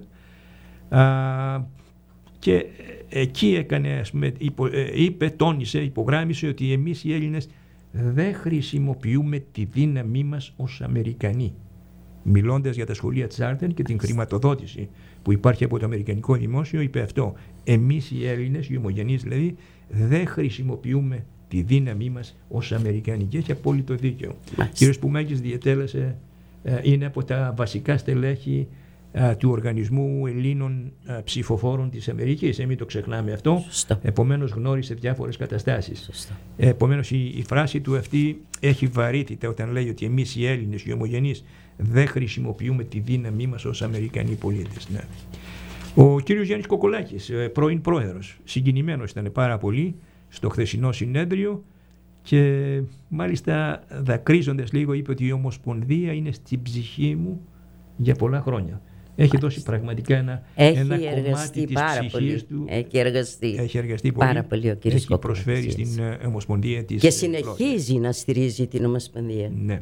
Α, και εκεί έκανε, ας πούμε, υπο, είπε, τόνισε, υπογράμμισε ότι εμείς οι Έλληνες δεν χρησιμοποιούμε τη δύναμή μας ως Αμερικανοί. Μιλώντας για τα σχολεία charter και την χρηματοδότηση που υπάρχει από το αμερικανικό δημόσιο, είπε αυτό. Εμείς οι Έλληνες, οι ομογενείς δηλαδή, δεν χρησιμοποιούμε τη δύναμή μας ως Αμερικανοί. Και έχει απόλυτο δίκιο. Ο κ. Πουμάκης διετέλεσε, είναι από τα βασικά στελέχη του Οργανισμού Ελλήνων Ψηφοφόρων της Αμερικής. Ε, μην το ξεχνάμε αυτό. Σωστό. Επομένως γνώρισε διάφορες καταστάσεις. Σωστό. Επομένως η, η φράση του αυτή έχει βαρύτητα όταν λέει ότι εμείς οι Έλληνες, οι ομογενείς, δεν χρησιμοποιούμε τη δύναμή μας ως Αμερικανοί πολίτες. Ναι. Ο κύριος Γιάννης Κοκολάκης, πρώην πρόεδρος, συγκινημένος ήταν πάρα πολύ στο χθεσινό συνέδριο και μάλιστα δακρύζοντας λίγο είπε ότι η Ομοσπονδία είναι στην ψυχή μου για πολλά χρόνια. Έχει δώσει πραγματικά ένα, ένα κομμάτι της ψυχής πολύ. Του. Έχει εργαστεί, έχει εργαστεί πολύ. Πάρα πολύ ο κύριος Έχει προσφέρει στην Ομοσπονδία της. Και συνεχίζει Φλόρης. Να στηρίζει την Ομοσπονδία. Ναι.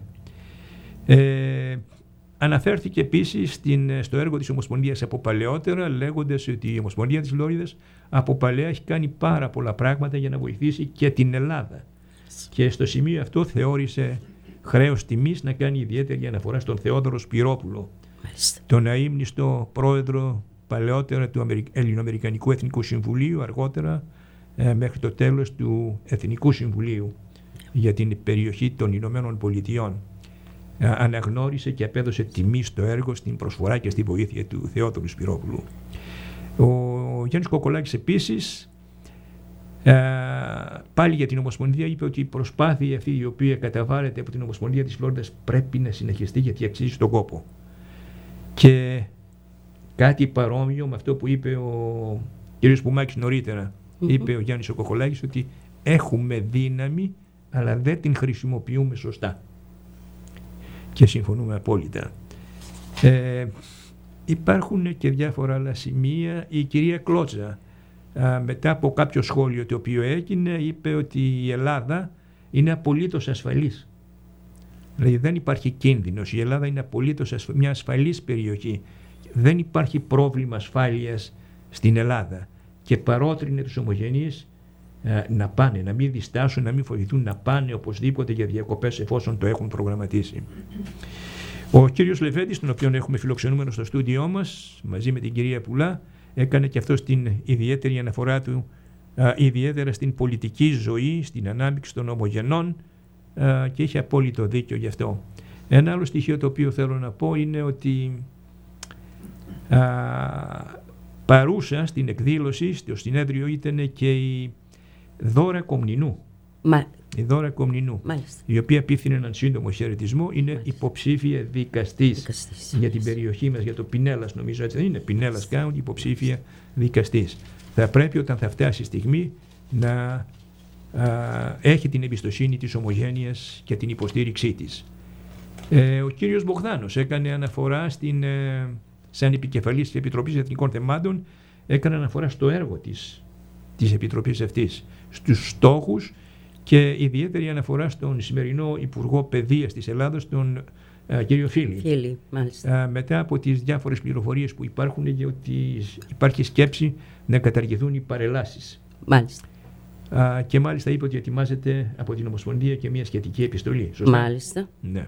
Ε, αναφέρθηκε επίσης στην, στο έργο της Ομοσπονδίας από παλαιότερα, λέγοντας ότι η Ομοσπονδία της Φλόριδας από παλαιά έχει κάνει πάρα πολλά πράγματα για να βοηθήσει και την Ελλάδα. Και στο σημείο αυτό θεώρησε χρέος τιμής να κάνει ιδιαίτερη αναφορά στον Θεόδωρο Σπυρόπουλο, Μάλιστα. τον αείμνηστο πρόεδρο παλαιότερα του Ελληνοαμερικανικού Εθνικού Συμβουλίου, αργότερα ε, μέχρι το τέλος του Εθνικού Συμβουλίου για την περιοχή των Ηνωμένων Πολιτειών. Ε, αναγνώρισε και απέδωσε τιμή στο έργο, στην προσφορά και στη βοήθεια του Θεόδωρου Σπυρόπουλου. Ο Γιάννης Κοκολάκης επίσης Uh, πάλι για την Ομοσπονδία είπε ότι η προσπάθεια αυτή η οποία καταβάλλεται από την Ομοσπονδία της Φλόριδας πρέπει να συνεχιστεί γιατί αξίζει τον κόπο. Και κάτι παρόμοιο με αυτό που είπε ο κ. Πουμάκης νωρίτερα, mm-hmm. είπε ο Γιάννης ο Κοκολάκης ότι έχουμε δύναμη αλλά δεν την χρησιμοποιούμε σωστά. Και συμφωνούμε απόλυτα. Ε, υπάρχουν και διάφορα άλλα σημεία. Η κυρία Κλώτσα, Α, μετά από κάποιο σχόλιο το οποίο έγινε, είπε ότι η Ελλάδα είναι απολύτως ασφαλής. Δηλαδή δεν υπάρχει κίνδυνος. Η Ελλάδα είναι απολύτως ασφα... μια ασφαλής περιοχή. Δεν υπάρχει πρόβλημα ασφάλειας στην Ελλάδα. Και παρότρινε τους ομογενείς α, να πάνε, να μην διστάσουν, να μην φοβηθούν, να πάνε οπωσδήποτε για διακοπές εφόσον το έχουν προγραμματίσει. Ο κύριος Λεβέντης, τον οποίο έχουμε φιλοξενούμενο στο στούντιό μας, μαζί με την κυρία Πουλά, έκανε και αυτό στην ιδιαίτερη αναφορά του, α, ιδιαίτερα στην πολιτική ζωή, στην ανάμειξη των ομογενών α, και είχε απόλυτο δίκιο γι' αυτό. Ένα άλλο στοιχείο το οποίο θέλω να πω είναι ότι α, παρούσα στην εκδήλωση, στο συνέδριο ήταν και η Δώρα Κομνηνού. Μα... Η Δώρα Κομνηνού, Μάλιστα. η οποία απίθυνε έναν σύντομο χαιρετισμό, είναι Μάλιστα. υποψήφια δικαστής, δικαστής για την περιοχή μας, για το Πινέλλας, νομίζω έτσι δεν είναι, Πινέλλας County, υποψήφια δικαστής. Θα πρέπει όταν θα φτάσει η στιγμή να α, έχει την εμπιστοσύνη της ομογένειας και την υποστήριξή της. Ε, ο κύριος Μπογδάνος έκανε αναφορά στην, ε, σαν επικεφαλής της Επιτροπής Εθνικών Θεμάτων, έκανε αναφορά στο έργο της, της Επιτροπής αυτής, στους στόχους και ιδιαίτερη αναφορά στον σημερινό Υπουργό Παιδείας της Ελλάδος, τον α, κύριο Φίλη. Φίλη μάλιστα. Α, μετά από τις διάφορες πληροφορίες που υπάρχουν για ότι υπάρχει σκέψη να καταργηθούν οι παρελάσεις. Μάλιστα. Α, και μάλιστα είπε ότι ετοιμάζεται από την Ομοσπονδία και μια σχετική επιστολή. Σωστά? Μάλιστα. Ναι.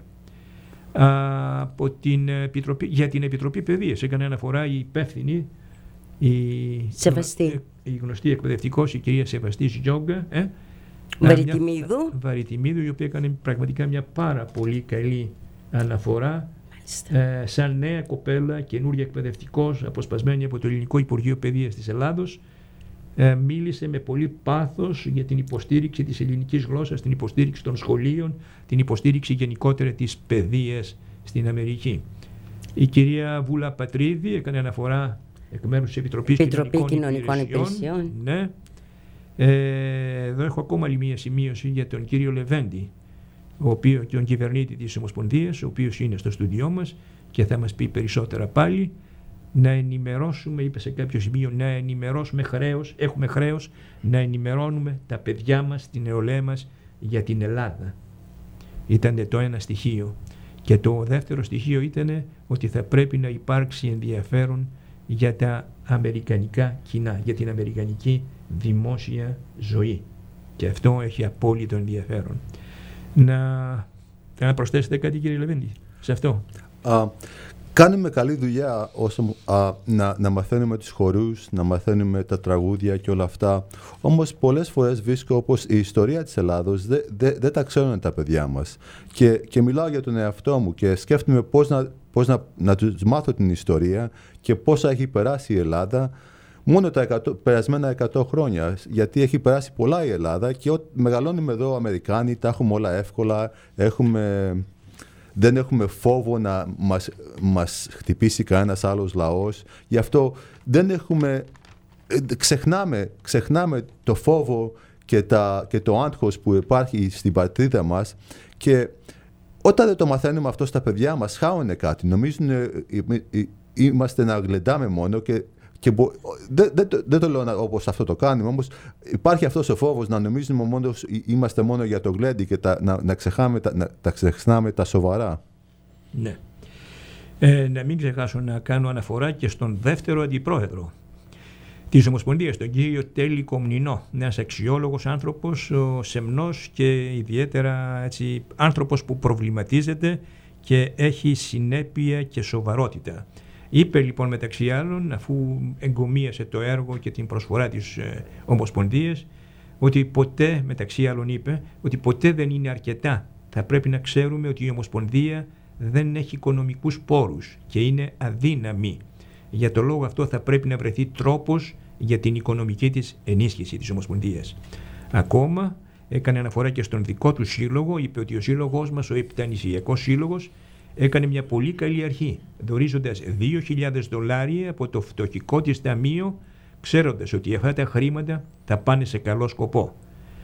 Α, από την Επιτροπή, για την Επιτροπή Παιδείας έκανε αναφορά η υπεύθυνη, η, Σεβαστή. η γνωστή εκπαιδευτικός, η κυρία Σεβαστή Γιόγκα, ε, Βαριτιμίδου. Μια, Βαριτιμίδου, η οποία έκανε πραγματικά μια πάρα πολύ καλή αναφορά ε, σαν νέα κοπέλα, καινούρια εκπαιδευτικός, αποσπασμένη από το Ελληνικό Υπουργείο Παιδείας της Ελλάδος, ε, μίλησε με πολύ πάθος για την υποστήριξη της ελληνικής γλώσσας, την υποστήριξη των σχολείων, την υποστήριξη γενικότερα της παιδείας στην Αμερική. Η κυρία Βούλα Πατρίδη έκανε αναφορά εκ μέρους της Επιτροπής Επιτροπή Κοινωνικών, Κοινωνικών Υπηρεσιών. Υπηρεσιών. Ναι. Ε, εδώ έχω ακόμα άλλη μία σημείωση για τον κύριο Λεβέντη, ο οποίο, και τον κυβερνήτη της Ομοσπονδίας, ο οποίος είναι στο στούντιό μας και θα μας πει περισσότερα πάλι. Να ενημερώσουμε, είπε σε κάποιο σημείο, να ενημερώσουμε χρέος, έχουμε χρέος να ενημερώνουμε τα παιδιά μας, την νεολαία μας για την Ελλάδα. Ήταν το ένα στοιχείο. Και το δεύτερο στοιχείο ήταν ότι θα πρέπει να υπάρξει ενδιαφέρον για τα αμερικανικά κοινά, για την αμερικανική δημόσια ζωή. Και αυτό έχει απόλυτο ενδιαφέρον. Να, να προσθέσετε κάτι, κύριε Λεβέντη, σε αυτό? Α, κάνουμε καλή δουλειά όσο, α, να, να μαθαίνουμε τους χορούς, να μαθαίνουμε τα τραγούδια και όλα αυτά. Όμως πολλές φορές βρίσκω όπως η ιστορία της Ελλάδος δεν δε, δε τα ξέρουν τα παιδιά μας. Και, και μιλάω για τον εαυτό μου και σκέφτομαι πώς να, πώς να, να τους μάθω την ιστορία και πόσα έχει περάσει η Ελλάδα μόνο τα εκατό, περασμένα εκατό χρόνια, γιατί έχει περάσει πολλά η Ελλάδα και ό, μεγαλώνουμε εδώ Αμερικάνοι, τα έχουμε όλα εύκολα, έχουμε, δεν έχουμε φόβο να μας, μας χτυπήσει κανένας άλλος λαός, γι' αυτό δεν έχουμε, ξεχνάμε, ξεχνάμε το φόβο και, τα, και το άγχος που υπάρχει στην πατρίδα μας και όταν δεν το μαθαίνουμε αυτό στα παιδιά μας, χάουνε κάτι, νομίζουν είμαστε να γλεντάμε μόνο και Και μπο... δεν, δεν, δεν το λέω όπως αυτό το κάνουμε, όμως υπάρχει αυτός ο φόβος να νομίζουμε μόνο, είμαστε μόνο για το γλέντι και τα, να, να, ξεχάμε, τα, να τα ξεχνάμε τα σοβαρά. Ναι. Ε, να μην ξεχάσω να κάνω αναφορά και στον δεύτερο αντιπρόεδρο της Ομοσπονδίας, τον κύριο Τέλη Κομνηνό, ένας αξιόλογος άνθρωπος, ο σεμνός και ιδιαίτερα έτσι, άνθρωπος που προβληματίζεται και έχει συνέπεια και σοβαρότητα. Είπε λοιπόν μεταξύ άλλων, αφού εγκομίασε το έργο και την προσφορά της ε, Ομοσπονδίας, ότι ποτέ, μεταξύ άλλων είπε, ότι ποτέ δεν είναι αρκετά. Θα πρέπει να ξέρουμε ότι η Ομοσπονδία δεν έχει οικονομικούς πόρους και είναι αδύναμη. Για το λόγο αυτό θα πρέπει να βρεθεί τρόπος για την οικονομική της ενίσχυση της Ομοσπονδίας. Ακόμα έκανε αναφορά και στον δικό του σύλλογο, είπε ότι ο σύλλογος μας, ο Επτανησιακός Σύλλογος, έκανε μια πολύ καλή αρχή, δωρίζοντας δύο χιλιάδες δολάρια από το φτωχικό της ταμείο, ξέροντας ότι αυτά τα χρήματα θα πάνε σε καλό σκοπό.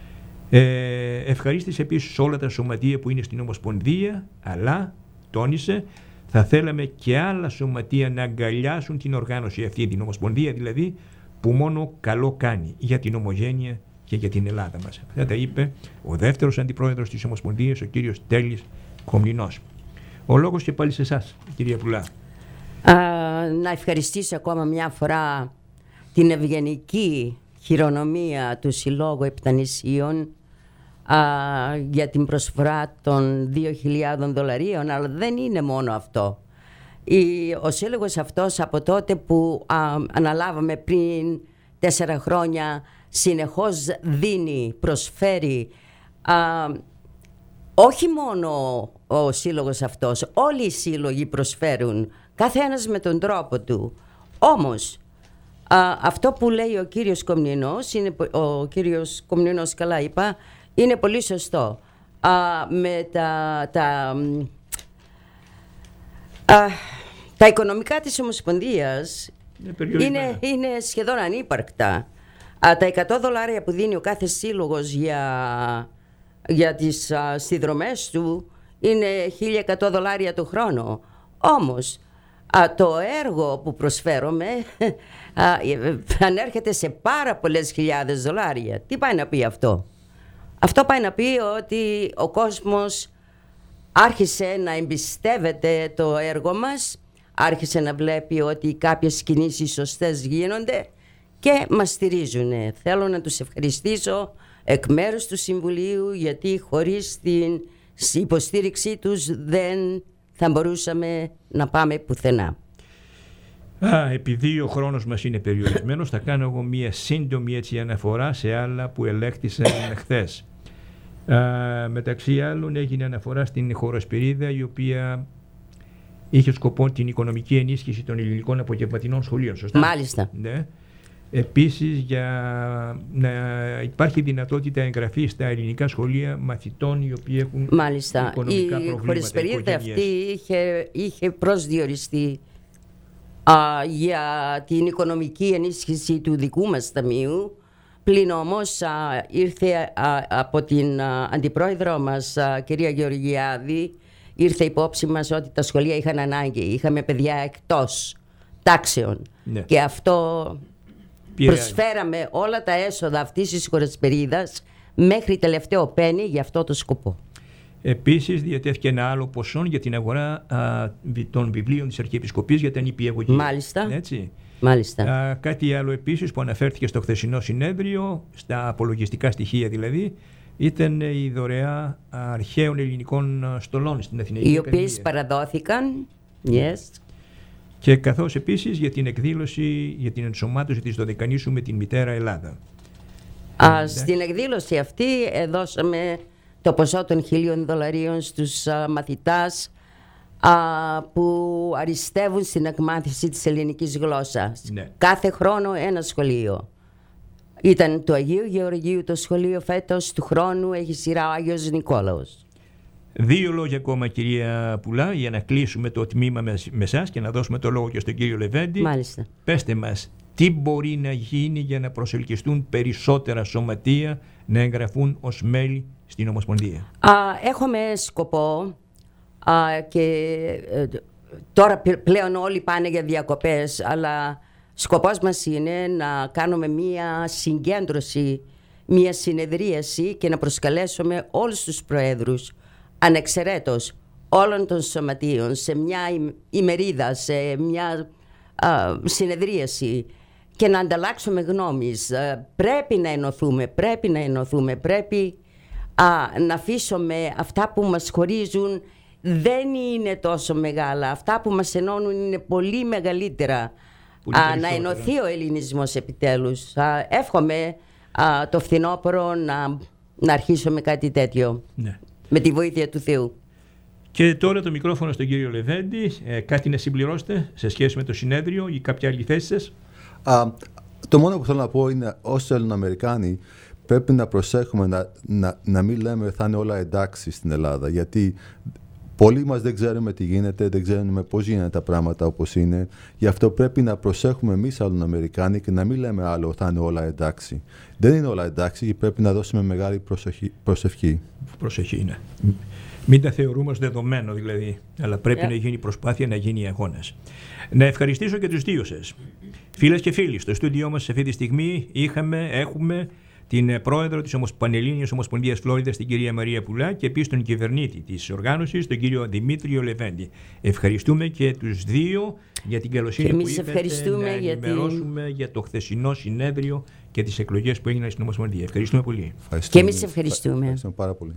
Ε, ευχαρίστησε επίσης όλα τα σωματεία που είναι στην Ομοσπονδία, αλλά, τόνισε, θα θέλαμε και άλλα σωματεία να αγκαλιάσουν την οργάνωση αυτή, την Ομοσπονδία δηλαδή, που μόνο καλό κάνει για την ομογένεια και για την Ελλάδα μας. Αυτά τα είπε ο δεύτερος αντιπρόεδρος της Ομοσπονδίας, ο κύριος Τέλης Κομνηνός. Ο λόγος και πάλι σε εσάς, κυρία Πουλά. Α, να ευχαριστήσω ακόμα μια φορά την ευγενική χειρονομία του Συλλόγου Επτανησίων α, για την προσφορά των δύο χιλιάδων δολαρίων, αλλά δεν είναι μόνο αυτό. Η, ο σύλλογος αυτός από τότε που α, αναλάβαμε πριν τέσσερα χρόνια συνεχώς δίνει, προσφέρει, α, όχι μόνο ο σύλλογος αυτός, όλοι οι σύλλογοι προσφέρουν, κάθε ένας με τον τρόπο του. Όμως, α, αυτό που λέει ο κύριος Κομνηνός, είναι, ο κύριος Κομνηνός καλά είπα, είναι πολύ σωστό. Α, με τα, τα, α, τα οικονομικά της Ομοσπονδίας είναι, είναι, είναι σχεδόν ανύπαρκτα. Α, τα εκατό δολάρια που δίνει ο κάθε σύλλογος για... για τις α, συνδρομές του είναι χίλια εκατό δολάρια το χρόνο. Όμως α, το έργο που προσφέρομαι α, ανέρχεται σε πάρα πολλές χιλιάδες δολάρια. Τι πάει να πει αυτό? Αυτό πάει να πει ότι ο κόσμος άρχισε να εμπιστεύεται το έργο μας, άρχισε να βλέπει ότι κάποιες κινήσεις σωστές γίνονται και μας στηρίζουν. Θέλω να τους ευχαριστήσω εκ μέρους του Συμβουλίου, γιατί χωρίς την υποστήριξή τους δεν θα μπορούσαμε να πάμε πουθενά. Α, επειδή ο χρόνος μας είναι περιορισμένος, θα κάνω εγώ μία σύντομη έτσι αναφορά σε άλλα που ελέγχθησαν χθες. Α, μεταξύ άλλων έγινε αναφορά στην χωροσπυρίδα, η οποία είχε σκοπό την οικονομική ενίσχυση των ελληνικών απογευματινών σχολείων, σωστά? Μάλιστα. Ναι. Επίσης, για να υπάρχει δυνατότητα εγγραφής στα ελληνικά σχολεία μαθητών οι οποίοι έχουν Μάλιστα. οικονομικά Η προβλήματα. χωρισπερίδα αυτή είχε, είχε προσδιοριστεί α, για την οικονομική ενίσχυση του δικού μας ταμείου. Πλην όμως α, ήρθε α, από την α, αντιπρόεδρο μας, α, κυρία Γεωργιάδη, ήρθε υπόψη μας ότι τα σχολεία είχαν ανάγκη. Είχαμε παιδιά εκτός τάξεων. Ναι. Και αυτό Πήρε... προσφέραμε όλα τα έσοδα αυτής της χωρισπερίδας μέχρι τελευταίο πένι για αυτό το σκοπό. Επίσης, διατέθηκε ένα άλλο ποσό για την αγορά α, των βιβλίων της Αρχιεπισκοπής για τα νηπιαγωγεία. Μάλιστα. Έτσι. Μάλιστα. Α, κάτι άλλο επίσης που αναφέρθηκε στο χθεσινό συνέδριο, στα απολογιστικά στοιχεία δηλαδή, ήταν η δωρεά αρχαίων ελληνικών στολών στην Αθηναϊκή Οι Ακαδημία. οποίες παραδόθηκαν. Yes. Και καθώς επίσης για την εκδήλωση, για την ενσωμάτωση της Δωδεκανήσου με την μητέρα Ελλάδα. Α, στην εκδήλωση αυτή ε, δώσαμε το ποσό των χίλιων δολαρίων στους α, μαθητάς α, που αριστεύουν στην εκμάθηση της ελληνικής γλώσσας. Ναι. Κάθε χρόνο ένα σχολείο. Ήταν του Αγίου Γεωργίου το σχολείο φέτος, του χρόνου έχει σειρά ο Άγιος Νικόλαος. Δύο λόγια ακόμα, κυρία Πουλά, για να κλείσουμε το τμήμα με, με εσάς και να δώσουμε το λόγο και στον κύριο Λεβέντη. Μάλιστα. Πέστε μας, τι μπορεί να γίνει για να προσελκυστούν περισσότερα σωματεία να εγγραφούν ως μέλη στην Ομοσπονδία. Α, έχουμε σκοπό α, και ε, τώρα πλέον όλοι πάνε για διακοπές, αλλά σκοπός μας είναι να κάνουμε μία συγκέντρωση, μία συνεδρίαση και να προσκαλέσουμε όλους τους προέδρους ανεξαιρέτως όλων των σωματείων σε μια ημερίδα, σε μια α, συνεδρίαση και να ανταλλάξουμε γνώμεις. Α, πρέπει να ενωθούμε, πρέπει να ενωθούμε, πρέπει α, να αφήσουμε αυτά που μας χωρίζουν, δεν είναι τόσο μεγάλα. Αυτά που μας ενώνουν είναι πολύ μεγαλύτερα. Α, να ενωθεί ο ελληνισμός επιτέλους. Α, εύχομαι α, το φθινόπωρο να, να αρχίσουμε κάτι τέτοιο. Ναι. Με τη βοήθεια του Θεού. Και τώρα το μικρόφωνο στον κύριο Λεβέντη. Ε, κάτι να συμπληρώσετε σε σχέση με το συνέδριο ή κάποια άλλη θέση σας? Α, το μόνο που θέλω να πω είναι ως Ελληνοαμερικάνοι πρέπει να προσέχουμε να, να, να μην λέμε θα είναι όλα εντάξει στην Ελλάδα, γιατί πολλοί μας δεν ξέρουμε τι γίνεται, δεν ξέρουμε πώς γίνονται τα πράγματα όπως είναι. Γι' αυτό πρέπει να προσέχουμε εμείς Ελληνοαμερικάνοι και να μην λέμε άλλο θα είναι όλα εντάξει. Δεν είναι όλα εντάξει και πρέπει να δώσουμε μεγάλη προσοχή, προσευχή. Προσοχή, ναι. Μην τα θεωρούμε ως δεδομένο δηλαδή, αλλά πρέπει yeah. να γίνει προσπάθεια, να γίνει αγώνας. Να ευχαριστήσω και τους δύο σας. Φίλες και φίλοι, στο στούντιό μας αυτή τη στιγμή είχαμε, έχουμε την πρόεδρο της Πανελλήνιας Ομοσπονδίας Φλόριδας, την κυρία Μαρία Πουλά, και επίσης τον κυβερνήτη της οργάνωσης, τον κύριο Δημήτριο Λεβέντη. Ευχαριστούμε και τους δύο για την καλοσύνη που είχατε να ενημερώσουμε γιατί... για το χθεσινό συνέδριο και τις εκλογές που έγιναν στην Ομοσπονδία. Ευχαριστούμε πολύ. Ευχαριστούμε. Και εμείς ευχαριστούμε. Ευχαριστούμε πάρα πολύ.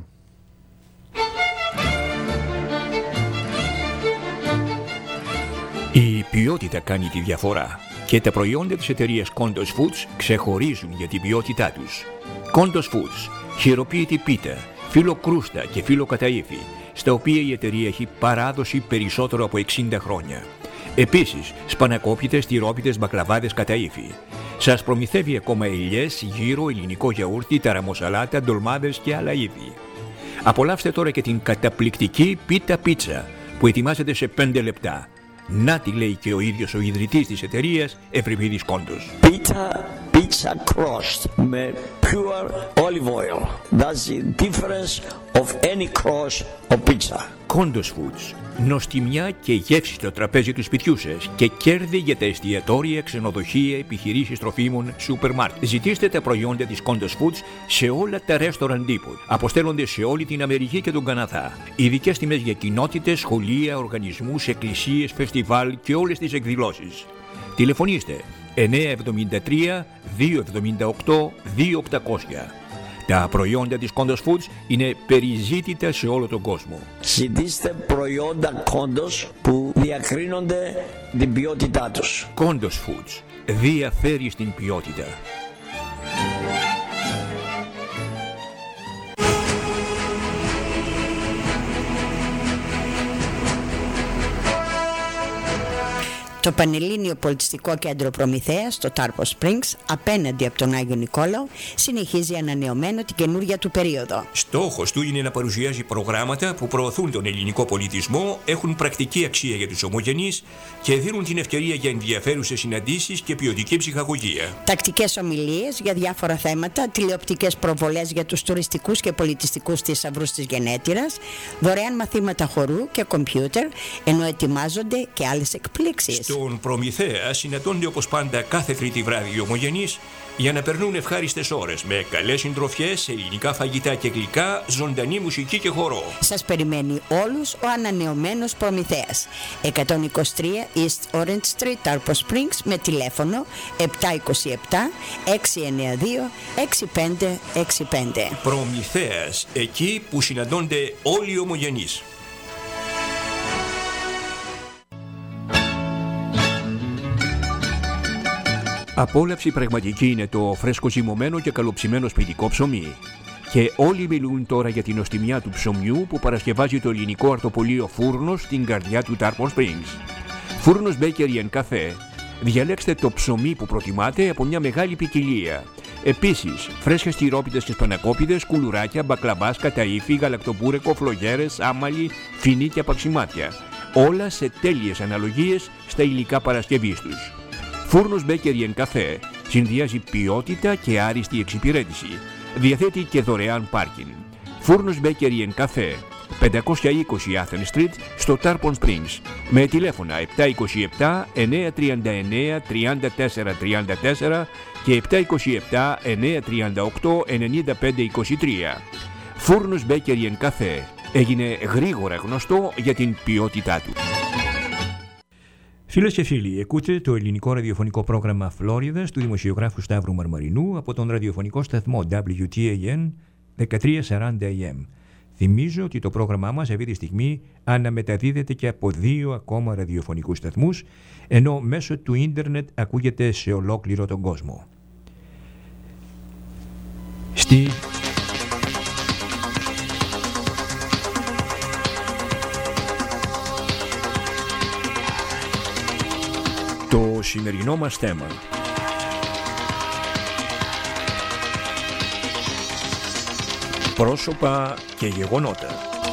Η ποιότητα κάνει τη διαφορά και τα προϊόντα της εταιρείας Kondos Foods ξεχωρίζουν για την ποιότητά τους. Kondos Foods, χειροποίητη πίτα, φύλλο κρούστα και φύλλο καταΐφι, στα οποία η εταιρεία έχει παράδοση περισσότερο από εξήντα χρόνια. Επίσης, σπανακόπιτες, τυρόπιτες, μπακλαβάδες καταΐφι. Σας προμηθεύει ακόμα ελιές, γύρο, ελληνικό γιαούρτι, ταραμοσαλάτα, ντολμάδες και άλλα είδη. Απολαύστε τώρα και την καταπληκτική πίτα πίτσα που ετοιμάζεται σε πέντε λεπτά. Να τη λέει και ο ίδιος ο ιδρυτής της εταιρείας, Ευρυπίδης Κόντος. Πίτα, pizza crust με pure olive oil. That's the difference of any crust of pizza. Kondos Foods. Νοστιμιά και γεύση στο τραπέζι του σπιτιού σας και κέρδη για τα εστιατόρια, ξενοδοχεία, επιχειρήσεις τροφίμων, σούπερ μάρκετ. Ζητήστε τα προϊόντα της Kondos Foods σε όλα τα restaurant depot. Αποστέλλονται σε όλη την Αμερική και τον Καναδά. Ειδικές τιμές για κοινότητες, σχολεία, οργανισμούς, εκκλησίες, φεστιβάλ και όλες τις εκδηλώσεις. Τηλεφωνήστε εννιά εβδομήντα τρία δύο εβδομήντα οκτώ δύο οκτακόσια. Τα προϊόντα της Kondos Foods είναι περιζήτητα σε όλο τον κόσμο. Ζητήστε προϊόντα Kondos που διακρίνονται την ποιότητά τους. Kondos Foods διαφέρει στην ποιότητα. Το Πανελλήνιο Πολιτιστικό Κέντρο Προμηθέας στο Τάρπο Springs, απέναντι από τον Άγιο Νικόλαο, συνεχίζει ανανεωμένο την καινούργια του περίοδο. Στόχος του είναι να παρουσιάζει προγράμματα που προωθούν τον ελληνικό πολιτισμό, έχουν πρακτική αξία για τους ομογενείς και δίνουν την ευκαιρία για ενδιαφέρουσες συναντήσεις και ποιοτική ψυχαγωγία. Τακτικές ομιλίες για διάφορα θέματα, τηλεοπτικές προβολές για τους τουριστικούς και πολιτιστικούς θησαυρούς της γενέτειρας, δωρεάν μαθήματα χορού και κομπιούτερ, ενώ ετοιμάζονται και άλλες εκπλήξεις. Στον Προμηθέα συναντώνται όπως πάντα κάθε Τρίτη βράδυ οι ομογενείς για να περνούν ευχάριστες ώρες με καλές συντροφιές, ελληνικά φαγητά και γλυκά, ζωντανή μουσική και χορό. Σας περιμένει όλους ο ανανεωμένος Προμηθέας. εκατόν είκοσι τρία East Orange Street, Tarpo Springs, με τηλέφωνο επτά δύο επτά έξι εννιά δύο έξι πέντε έξι πέντε. Προμηθέας, εκεί που συναντώνται όλοι οι ομογενείς. Απόλαυση πραγματική είναι το φρέσκο ζυμωμένο και καλοψημένο σπιτικό ψωμί. Και όλοι μιλούν τώρα για την νοστιμιά του ψωμιού που παρασκευάζει το ελληνικό αρτοπολείο Φούρνος στην καρδιά του Tarpo Springs. Φούρνος Bakery and Cafe. Διαλέξτε το ψωμί που προτιμάτε από μια μεγάλη ποικιλία. Επίσης, φρέσκες τυρόπιτες και σπανακόπιδες, κουλουράκια, μπακλαβάς, καταΐφι, γαλακτομπούρεκο, φλογέρες, άμαλι, φινί και απαξιμάτια. Όλα σε τέλειες αναλογίες στα υλικά παρασκευής τους. Φούρνος Bakery and Cafe συνδυάζει ποιότητα και άριστη εξυπηρέτηση. Διαθέτει και δωρεάν πάρκινγκ. Φούρνος Bakery and Cafe, πεντακόσια είκοσι Athens Street στο Tarpon Springs, με τηλέφωνα επτά δύο επτά εννιά τρία εννιά τρία τέσσερα τρία τέσσερα και επτά δύο επτά εννιά τρία οκτώ εννιά πέντε είκοσι τρία. Φούρνος Bakery and Cafe έγινε γρήγορα γνωστό για την ποιότητά του. Φίλες και φίλοι, ακούτε το ελληνικό ραδιοφωνικό πρόγραμμα Φλόριδας του δημοσιογράφου Σταύρου Μαρμαρινού από τον ραδιοφωνικό σταθμό ντάμπλιου τι έι εν δεκατρία σαράντα έι εμ. Θυμίζω ότι το πρόγραμμά μας αυτή τη στιγμή αναμεταδίδεται και από δύο ακόμα ραδιοφωνικούς σταθμούς, ενώ μέσω του ίντερνετ ακούγεται σε ολόκληρο τον κόσμο. Στη... Το σημερινό μας θέμα. Πρόσωπα και γεγονότα.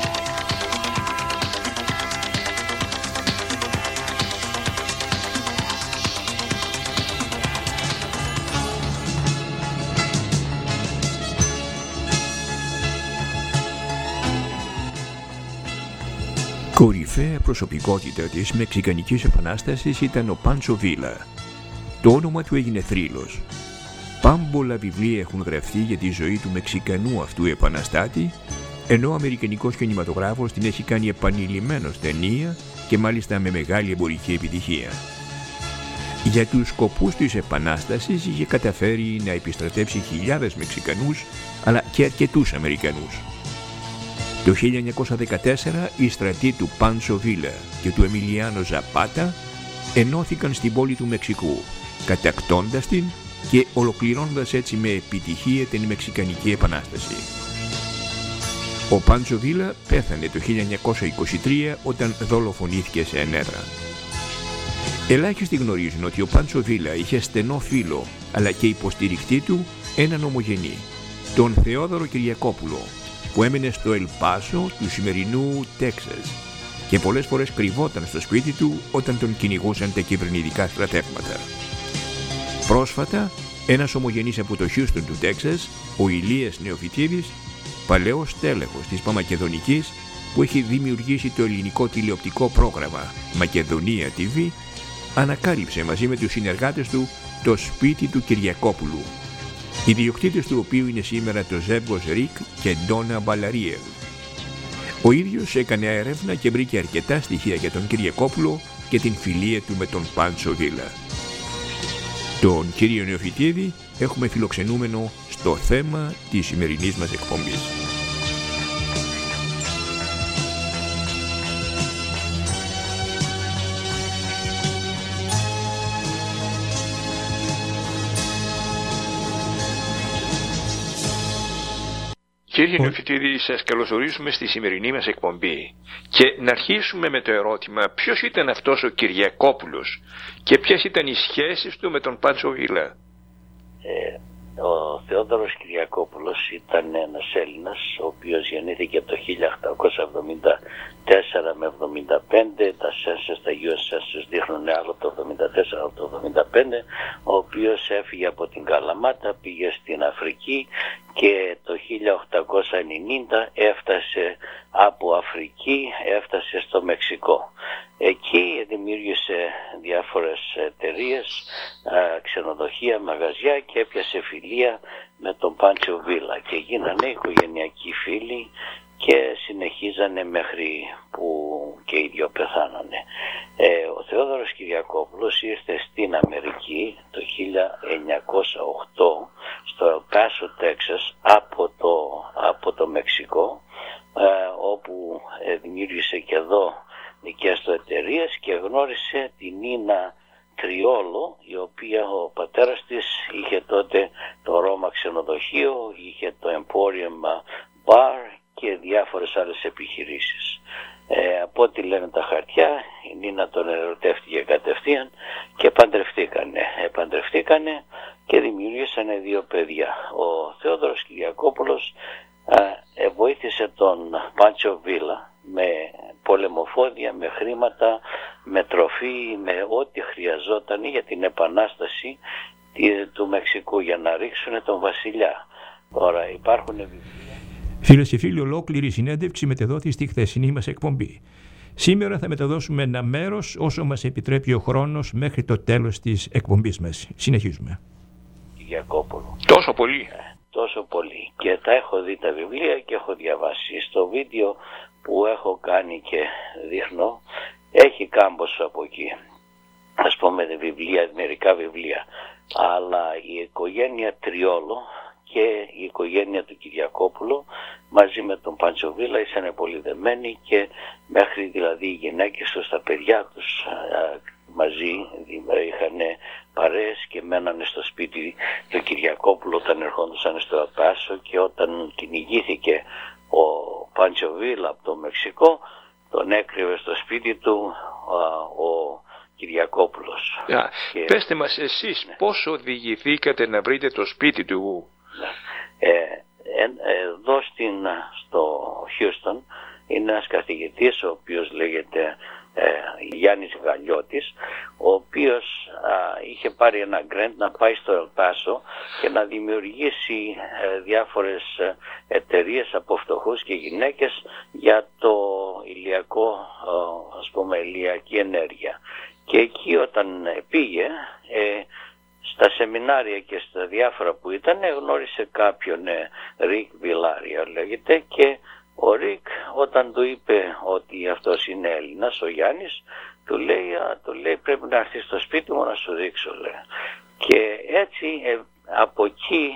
Κορυφαία προσωπικότητα της Μεξικανικής Επανάστασης ήταν ο Πάντσο Βίλα. Το όνομα του έγινε θρύλος. Πάμπολα βιβλία έχουν γραφτεί για τη ζωή του Μεξικανού αυτού επαναστάτη, ενώ ο αμερικανικός κινηματογράφος την έχει κάνει επανειλημμένος ταινία και μάλιστα με μεγάλη εμπορική επιτυχία. Για τους σκοπούς της Επανάστασης είχε καταφέρει να επιστρατεύσει χιλιάδες Μεξικανούς, αλλά και αρκετούς Αμερικανούς. Το χίλια εννιακόσια δεκατέσσερα οι στρατοί του Πάντσο Βίλα και του Εμιλιάνο Ζαπάτα ενώθηκαν στην πόλη του Μεξικού, κατακτώντας την και ολοκληρώνοντας έτσι με επιτυχία την Μεξικανική Επανάσταση. Ο Πάντσο Βίλα πέθανε το χίλια εννιακόσια είκοσι τρία όταν δολοφονήθηκε σε ενέδρα. Ελάχιστοι γνωρίζουν ότι ο Πάντσο Βίλα είχε στενό φίλο αλλά και υποστηρικτή του έναν ομογενή, τον Θεόδωρο Κυριακόπουλο, που έμενε στο Ελπάσο του σημερινού Τέξας και πολλές φορές κρυβόταν στο σπίτι του όταν τον κυνηγούσαν τα κυβερνητικά στρατεύματα. Πρόσφατα, ένας ομογενής από το Χιούστον του Τέξας, ο Ηλίας Νεοφυτίδης, παλαιός τέλεχος της Παμακεδονικής που έχει δημιουργήσει το ελληνικό τηλεοπτικό πρόγραμμα Μακεδονία τι βι, ανακάλυψε μαζί με τους συνεργάτες του το σπίτι του Κυριακόπουλου, οι διοκτήτες του οποίου είναι σήμερα το ζεύγος Ρικ και Ντόνα Μπαλαρίευ. Ο ίδιος έκανε έρευνα και βρήκε αρκετά στοιχεία για τον Κυριακόπουλο και την φιλία του με τον Πάντσο Βίλα. Τον κύριο Νεοφυτίδη έχουμε φιλοξενούμενο στο θέμα της σημερινής μας εκπομπής. Κύριε Νεοφυτίδη, σας καλωσορίζουμε στη σημερινή μας εκπομπή και να αρχίσουμε με το ερώτημα ποιος ήταν αυτός ο Κυριακόπουλος και ποιες ήταν οι σχέσεις του με τον Πάντσο Βίλα. Ε, ο Θεόδωρος Κυριακόπουλος ήταν ένας Έλληνας ο οποίος γεννήθηκε από το χίλια οκτακόσια εβδομήντα τέσσερα με εβδομήντα πέντε, τα σένσες, τα γιου ες ες δείχνουν άλλο το εβδομήντα τέσσερα, άλλο το εβδομήντα πέντε, ο οποίος έφυγε από την Καλαμάτα, πήγε στην Αφρική και το χίλια οκτακόσια ενενήντα έφτασε από Αφρική, έφτασε στο Μεξικό. Εκεί δημιούργησε διάφορες εταιρείες, ξενοδοχεία, μαγαζιά και έπιασε φιλία με τον Πάντσο Βίλα και γίνανε οικογενειακοί φίλοι και συνεχίζανε μέχρι που και οι δυο πεθάνανε. Ε, ο Θεόδωρος Κυριακόπουλος ήρθε στην Αμερική το χίλια εννιακόσια οκτώ στο El Paso, Τέξας, από το, από το Μεξικό, ε, όπου ε, δημιούργησε και εδώ δικές του εταιρείες και γνώρισε την Νίνα Τριόλο, η οποία ο πατέρας της είχε τότε το Ρώμα ξενοδοχείο, είχε το Emporium Bar και διάφορες άλλες επιχειρήσεις. Ε, από ό,τι λένε τα χαρτιά, η Νίνα τον ερωτεύτηκε κατευθείαν και παντρευτήκανε. Επαντρευτήκανε και δημιουργήσανε δύο παιδιά. Ο Θεόδωρος Κυριακόπουλος ε, βοήθησε τον Πάντσο Βίλα με πολεμοφόδια, με χρήματα, με τροφή, με ό,τι χρειαζόταν για την επανάσταση του Μεξικού, για να ρίξουν τον βασιλιά. Τώρα υπάρχουν βιβλία. Φίλες και φίλοι, ολόκληρη συνέντευξη μετεδόθη στη χθεσινή μας εκπομπή. Σήμερα θα μεταδώσουμε ένα μέρος όσο μας επιτρέπει ο χρόνος μέχρι το τέλος της εκπομπής μας. Συνεχίζουμε. Κυριακόπουλο. Τόσο πολύ. Ε, τόσο πολύ. Και τα έχω δει τα βιβλία και έχω διαβάσει. Στο βίντεο που έχω κάνει και δείχνω, έχει κάμπος από εκεί. Ας πούμε βιβλία, μερικά βιβλία. Αλλά η οικογένεια Τριόλο και η οικογένεια του Κυριακόπουλου μαζί με τον Πάντσο Βίλα ήσανε πολύ δεμένοι και μέχρι δηλαδή οι γυναίκες τους, τα παιδιά τους α, μαζί είχαν παρέες και μένανε στο σπίτι του Κυριακόπουλου όταν ερχόντουσαν στο El Paso, και όταν κυνηγήθηκε ο Πάντσο Βίλα από το Μεξικό τον έκρυβε στο σπίτι του α, ο Κυριακόπουλος. Α, και... Πέστε μας εσείς, ναι, πώς οδηγηθήκατε να βρείτε το σπίτι του. Ε, ε, εδώ στην, στο Χιούστον είναι ένας καθηγητής ο οποίος λέγεται ε, Γιάννης Γαλλιώτης, ο οποίος α, είχε πάρει ένα γκρέντ να πάει στο El Paso και να δημιουργήσει ε, διάφορες εταιρείες από φτωχούς και γυναίκες για το ηλιακό, ε, ας πούμε, ηλιακή ενέργεια. Και εκεί όταν πήγε, ε, στα σεμινάρια και στα διάφορα που ήταν, γνώρισε κάποιον, ε, Ρικ Βιλάρια λέγεται, και ο Ρικ όταν του είπε ότι αυτός είναι Έλληνας, ο Γιάννης, του λέει, α, του λέει πρέπει να έρθει στο σπίτι μου να σου δείξω, λέει. Και έτσι ε, από εκεί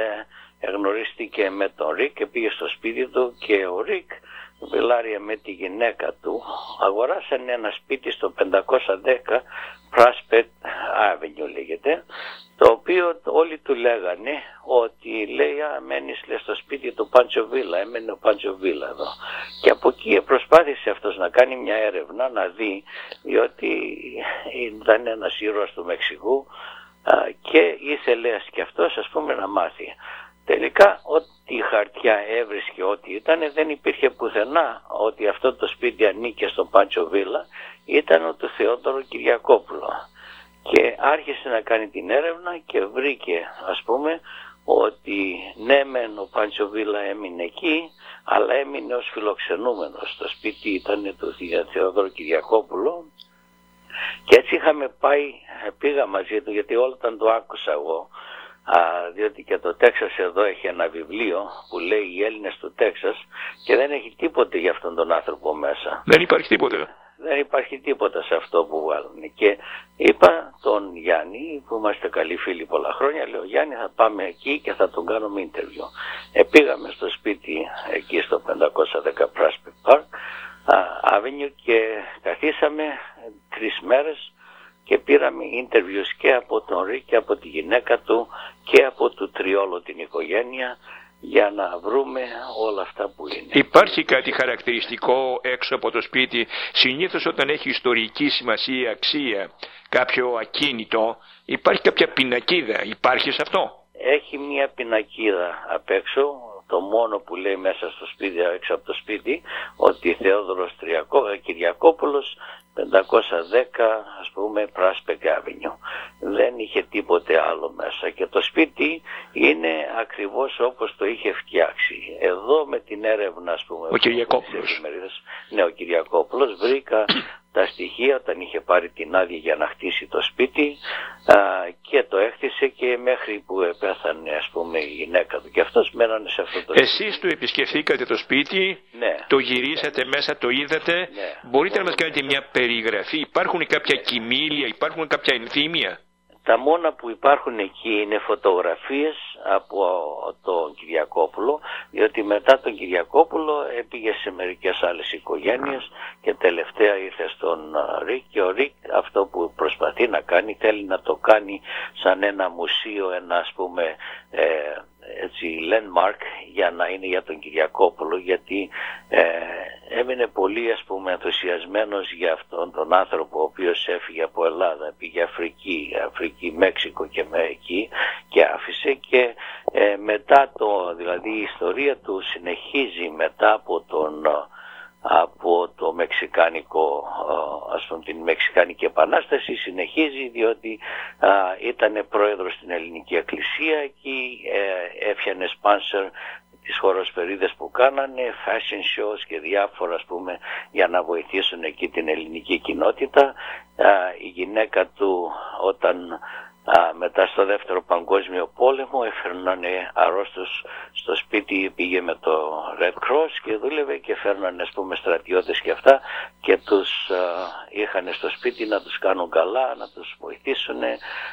ε, γνωρίστηκε με τον Ρικ και πήγε στο σπίτι του, και ο Ρικ Βιλάρια με τη γυναίκα του αγοράσαν ένα σπίτι στο πεντακόσια δέκα Prospect Avenue λέγεται, το οποίο όλοι του λέγανε ότι λέει α, μένεις λέει, στο σπίτι του Πάντσο Βίλα, έμενε ο Πάντσο Βίλα εδώ. Και από εκεί προσπάθησε αυτός να κάνει μια έρευνα, να δει, διότι ήταν ένας ήρωας του Μεξικού α, και ήθελε και αυτός, ας πούμε, να μάθει. Τελικά ό,τι χαρτιά έβρισκε, ό,τι ήταν, δεν υπήρχε πουθενά ότι αυτό το σπίτι ανήκε στον Πάντσο Βίλα, ήταν του Θεόδωρου Κυριακόπουλου. Και άρχισε να κάνει την έρευνα και βρήκε, ας πούμε, ότι ναι μεν ο Πάντσο Βίλα έμεινε εκεί, αλλά έμεινε ως φιλοξενούμενος. Το σπίτι ήταν του Θεόδωρου Κυριακόπουλου και έτσι είχαμε πάει, πήγα μαζί του, γιατί όλα όταν το άκουσα εγώ, Α, διότι και το Τέξας εδώ έχει ένα βιβλίο που λέει οι Έλληνες του Τέξας και δεν έχει τίποτε για αυτόν τον άνθρωπο μέσα. Δεν υπάρχει τίποτε. Δεν υπάρχει τίποτα σε αυτό που βάλουν. Και είπα τον Γιάννη, που είμαστε καλοί φίλοι πολλά χρόνια, λέω Γιάννη θα πάμε εκεί και θα τον κάνουμε interview. Ε, πήγαμε στο σπίτι εκεί στο πεντακόσια δέκα Prospect Park Avenue και καθίσαμε τρεις μέρες και πήραμε interviews και από τον Ρίκ και από τη γυναίκα του και από του Τριόλο την οικογένεια για να βρούμε όλα αυτά που είναι. Υπάρχει κάτι χαρακτηριστικό έξω από το σπίτι? Συνήθως όταν έχει ιστορική σημασία, αξία, κάποιο ακίνητο, υπάρχει κάποια πινακίδα, υπάρχει σε αυτό? Έχει μια πινακίδα απ' έξω, το μόνο που λέει μέσα στο σπίτι, έξω από το σπίτι, ότι Θεόδωρος Κυριακόπουλος πεντακόσια δέκα, ας πούμε, Prospect Avenue. Δεν είχε τίποτε άλλο μέσα και το σπίτι είναι ακριβώς όπως το είχε φτιάξει. Εδώ με την έρευνα, ας πούμε, ο Κυριακόπουλος. Ναι, ο Κυριακόπουλος, βρήκα τα στοιχεία όταν είχε πάρει την άδεια για να χτίσει το σπίτι α, και το έχτισε και μέχρι που πέθανε, ας πούμε, η γυναίκα του και αυτός μένανε σε αυτό το σπίτι. Εσείς του επισκεφθήκατε το σπίτι, ναι, το γυρίσατε, ναι, μέσα, το είδατε, ναι. Μπορείτε να μας κάνετε μια περιγραφή? Υπάρχουν κάποια κοιμήλια, υπάρχουν κάποια ενθύμια? Τα μόνα που υπάρχουν εκεί είναι φωτογραφίες από τον Κυριακόπουλο, διότι μετά τον Κυριακόπουλο έπηγε σε μερικές άλλες οικογένειες και τελευταία ήρθε στον Ρικ και ο Ρικ αυτό που προσπαθεί να κάνει θέλει να το κάνει σαν ένα μουσείο, ένα, ας πούμε, ε, έτσι, landmark για να είναι για τον Κυριακόπουλο, γιατί ε, έμεινε πολύ, ας πούμε, ενθουσιασμένος για αυτόν τον άνθρωπο ο οποίος έφυγε από Ελλάδα, πήγε Αφρική, Αφρική, Μέξικο και με εκεί και άφησε και ε, μετά το, δηλαδή η ιστορία του συνεχίζει μετά από τον από το Μεξικάνικο, ας πούμε, την Μεξικάνικη Επανάσταση συνεχίζει, διότι ήταν πρόεδρος στην Ελληνική Εκκλησία εκεί, ε, έφτιανε σπάνσερ τις χοροσπερίδες που κάνανε, fashion shows και διάφορα, ας πούμε, για να βοηθήσουν εκεί την ελληνική κοινότητα. Α, η γυναίκα του όταν Α, μετά στο δεύτερο παγκόσμιο πόλεμο έφερνανε αρρώστους στο σπίτι, πήγε με το Red Cross και δούλευε και φέρνανε, ας πούμε, στρατιώτες και αυτά και τους είχαν στο σπίτι να τους κάνουν καλά, να τους βοηθήσουν.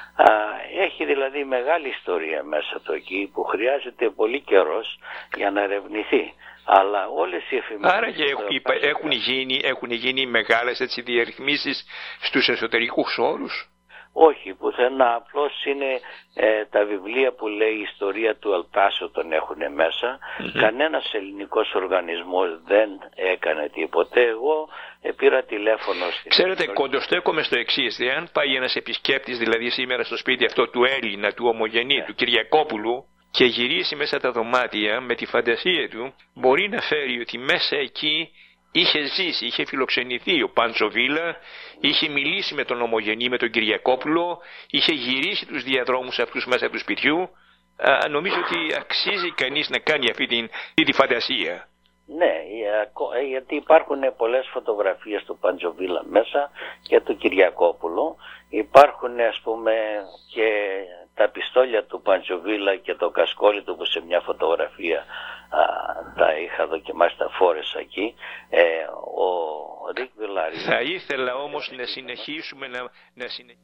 Έχει δηλαδή μεγάλη ιστορία μέσα το εκεί που χρειάζεται πολύ καιρός για να ερευνηθεί. Αλλά όλες οι εφημερίδες... Άρα και έχουν, έχουν, γίνει, έχουν γίνει μεγάλες, έτσι, διαρρυθμίσεις στους εσωτερικούς όρους? Όχι, πουθενά, απλώς είναι ε, τα βιβλία που λέει η ιστορία του Ελπάσο τον έχουν μέσα. Mm-hmm. Κανένας ελληνικός οργανισμός δεν έκανε τίποτε. Εγώ ε, πήρα τηλέφωνο στην... Ξέρετε, κοντοστέκομαι στο εξής. Εάν πάει ένας επισκέπτης δηλαδή σήμερα στο σπίτι αυτό του Έλληνα, του ομογενή, yeah. του Κυριακόπουλου και γυρίσει μέσα τα δωμάτια με τη φαντασία του, μπορεί να φέρει ότι μέσα εκεί είχε ζήσει, είχε φιλοξενηθεί ο Πάντσο Βίλα, είχε μιλήσει με τον ομογενή, με τον Κυριακόπουλο, είχε γυρίσει τους διαδρόμους αυτούς μέσα του σπιτιού. Α, νομίζω ότι αξίζει κανείς να κάνει αυτή την, τη φαντασία. Ναι, γιατί υπάρχουν πολλές φωτογραφίες του Πάντσο Βίλα μέσα και του Κυριακόπουλου. Υπάρχουν, ας πούμε, και τα πιστόλια του Πάντσο Βίλα και το κασκόλι του που σε μια φωτογραφία α, τα είχα δοκιμάσει, τα φόρεσα εκεί. Ε, ο Ρικ Βιλάρη... Θα ήθελα όμως να συνεχίσουμε να, να συνεχίσουμε.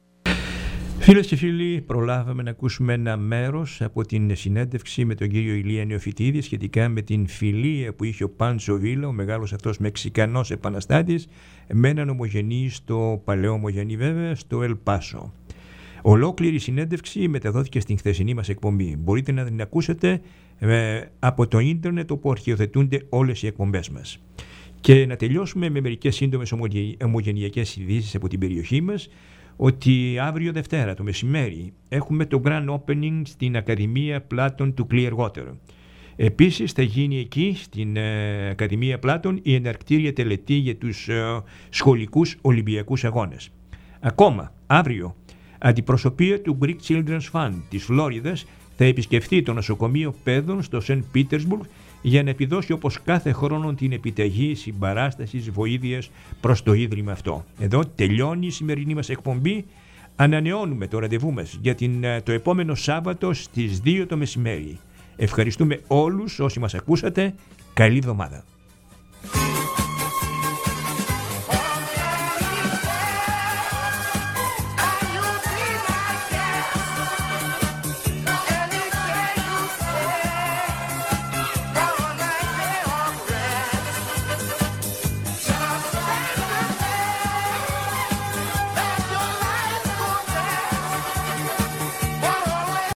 Φίλες και φίλοι, προλάβαμε να ακούσουμε ένα μέρος από την συνέντευξη με τον κύριο Ηλία Νεοφυτίδη σχετικά με την φιλία που είχε ο Πάντσο Βίλα, ο μεγάλος αυτός Μεξικανός επαναστάτης, με έναν ομογενή στο παλαιό ομογενή βέβαια, στο Ελ Πάσο. Ολόκληρη συνέντευξη μεταδόθηκε στην χθεσινή μας εκπομπή. Μπορείτε να την ακούσετε ε, από το ίντερνετ όπου αρχιοθετούνται όλες οι εκπομπές μας. Και να τελειώσουμε με μερικές σύντομες ομογενειακές ειδήσεις από την περιοχή μας, ότι αύριο Δευτέρα το μεσημέρι έχουμε το Grand Opening στην Ακαδημία Πλάτων του Clearwater. Επίσης θα γίνει εκεί στην ε, Ακαδημία Πλάτων η εναρκτήρια τελετή για τους ε, σχολικούς Ολυμπιακούς Αγώνες. Ακόμα αύριο αντιπροσωπεία του Greek Children's Fund της Φλόριδας θα επισκεφθεί το νοσοκομείο παιδών στο Σεντ Πίτερσμπουργκ για να επιδώσει όπως κάθε χρόνο την επιταγή συμπαράστασης βοήθειας προς το ίδρυμα αυτό. Εδώ τελειώνει η σημερινή μας εκπομπή. Ανανεώνουμε το ραντεβού μας για την, το επόμενο Σάββατο στις δύο το μεσημέρι. Ευχαριστούμε όλους όσοι μας ακούσατε. Καλή εβδομάδα.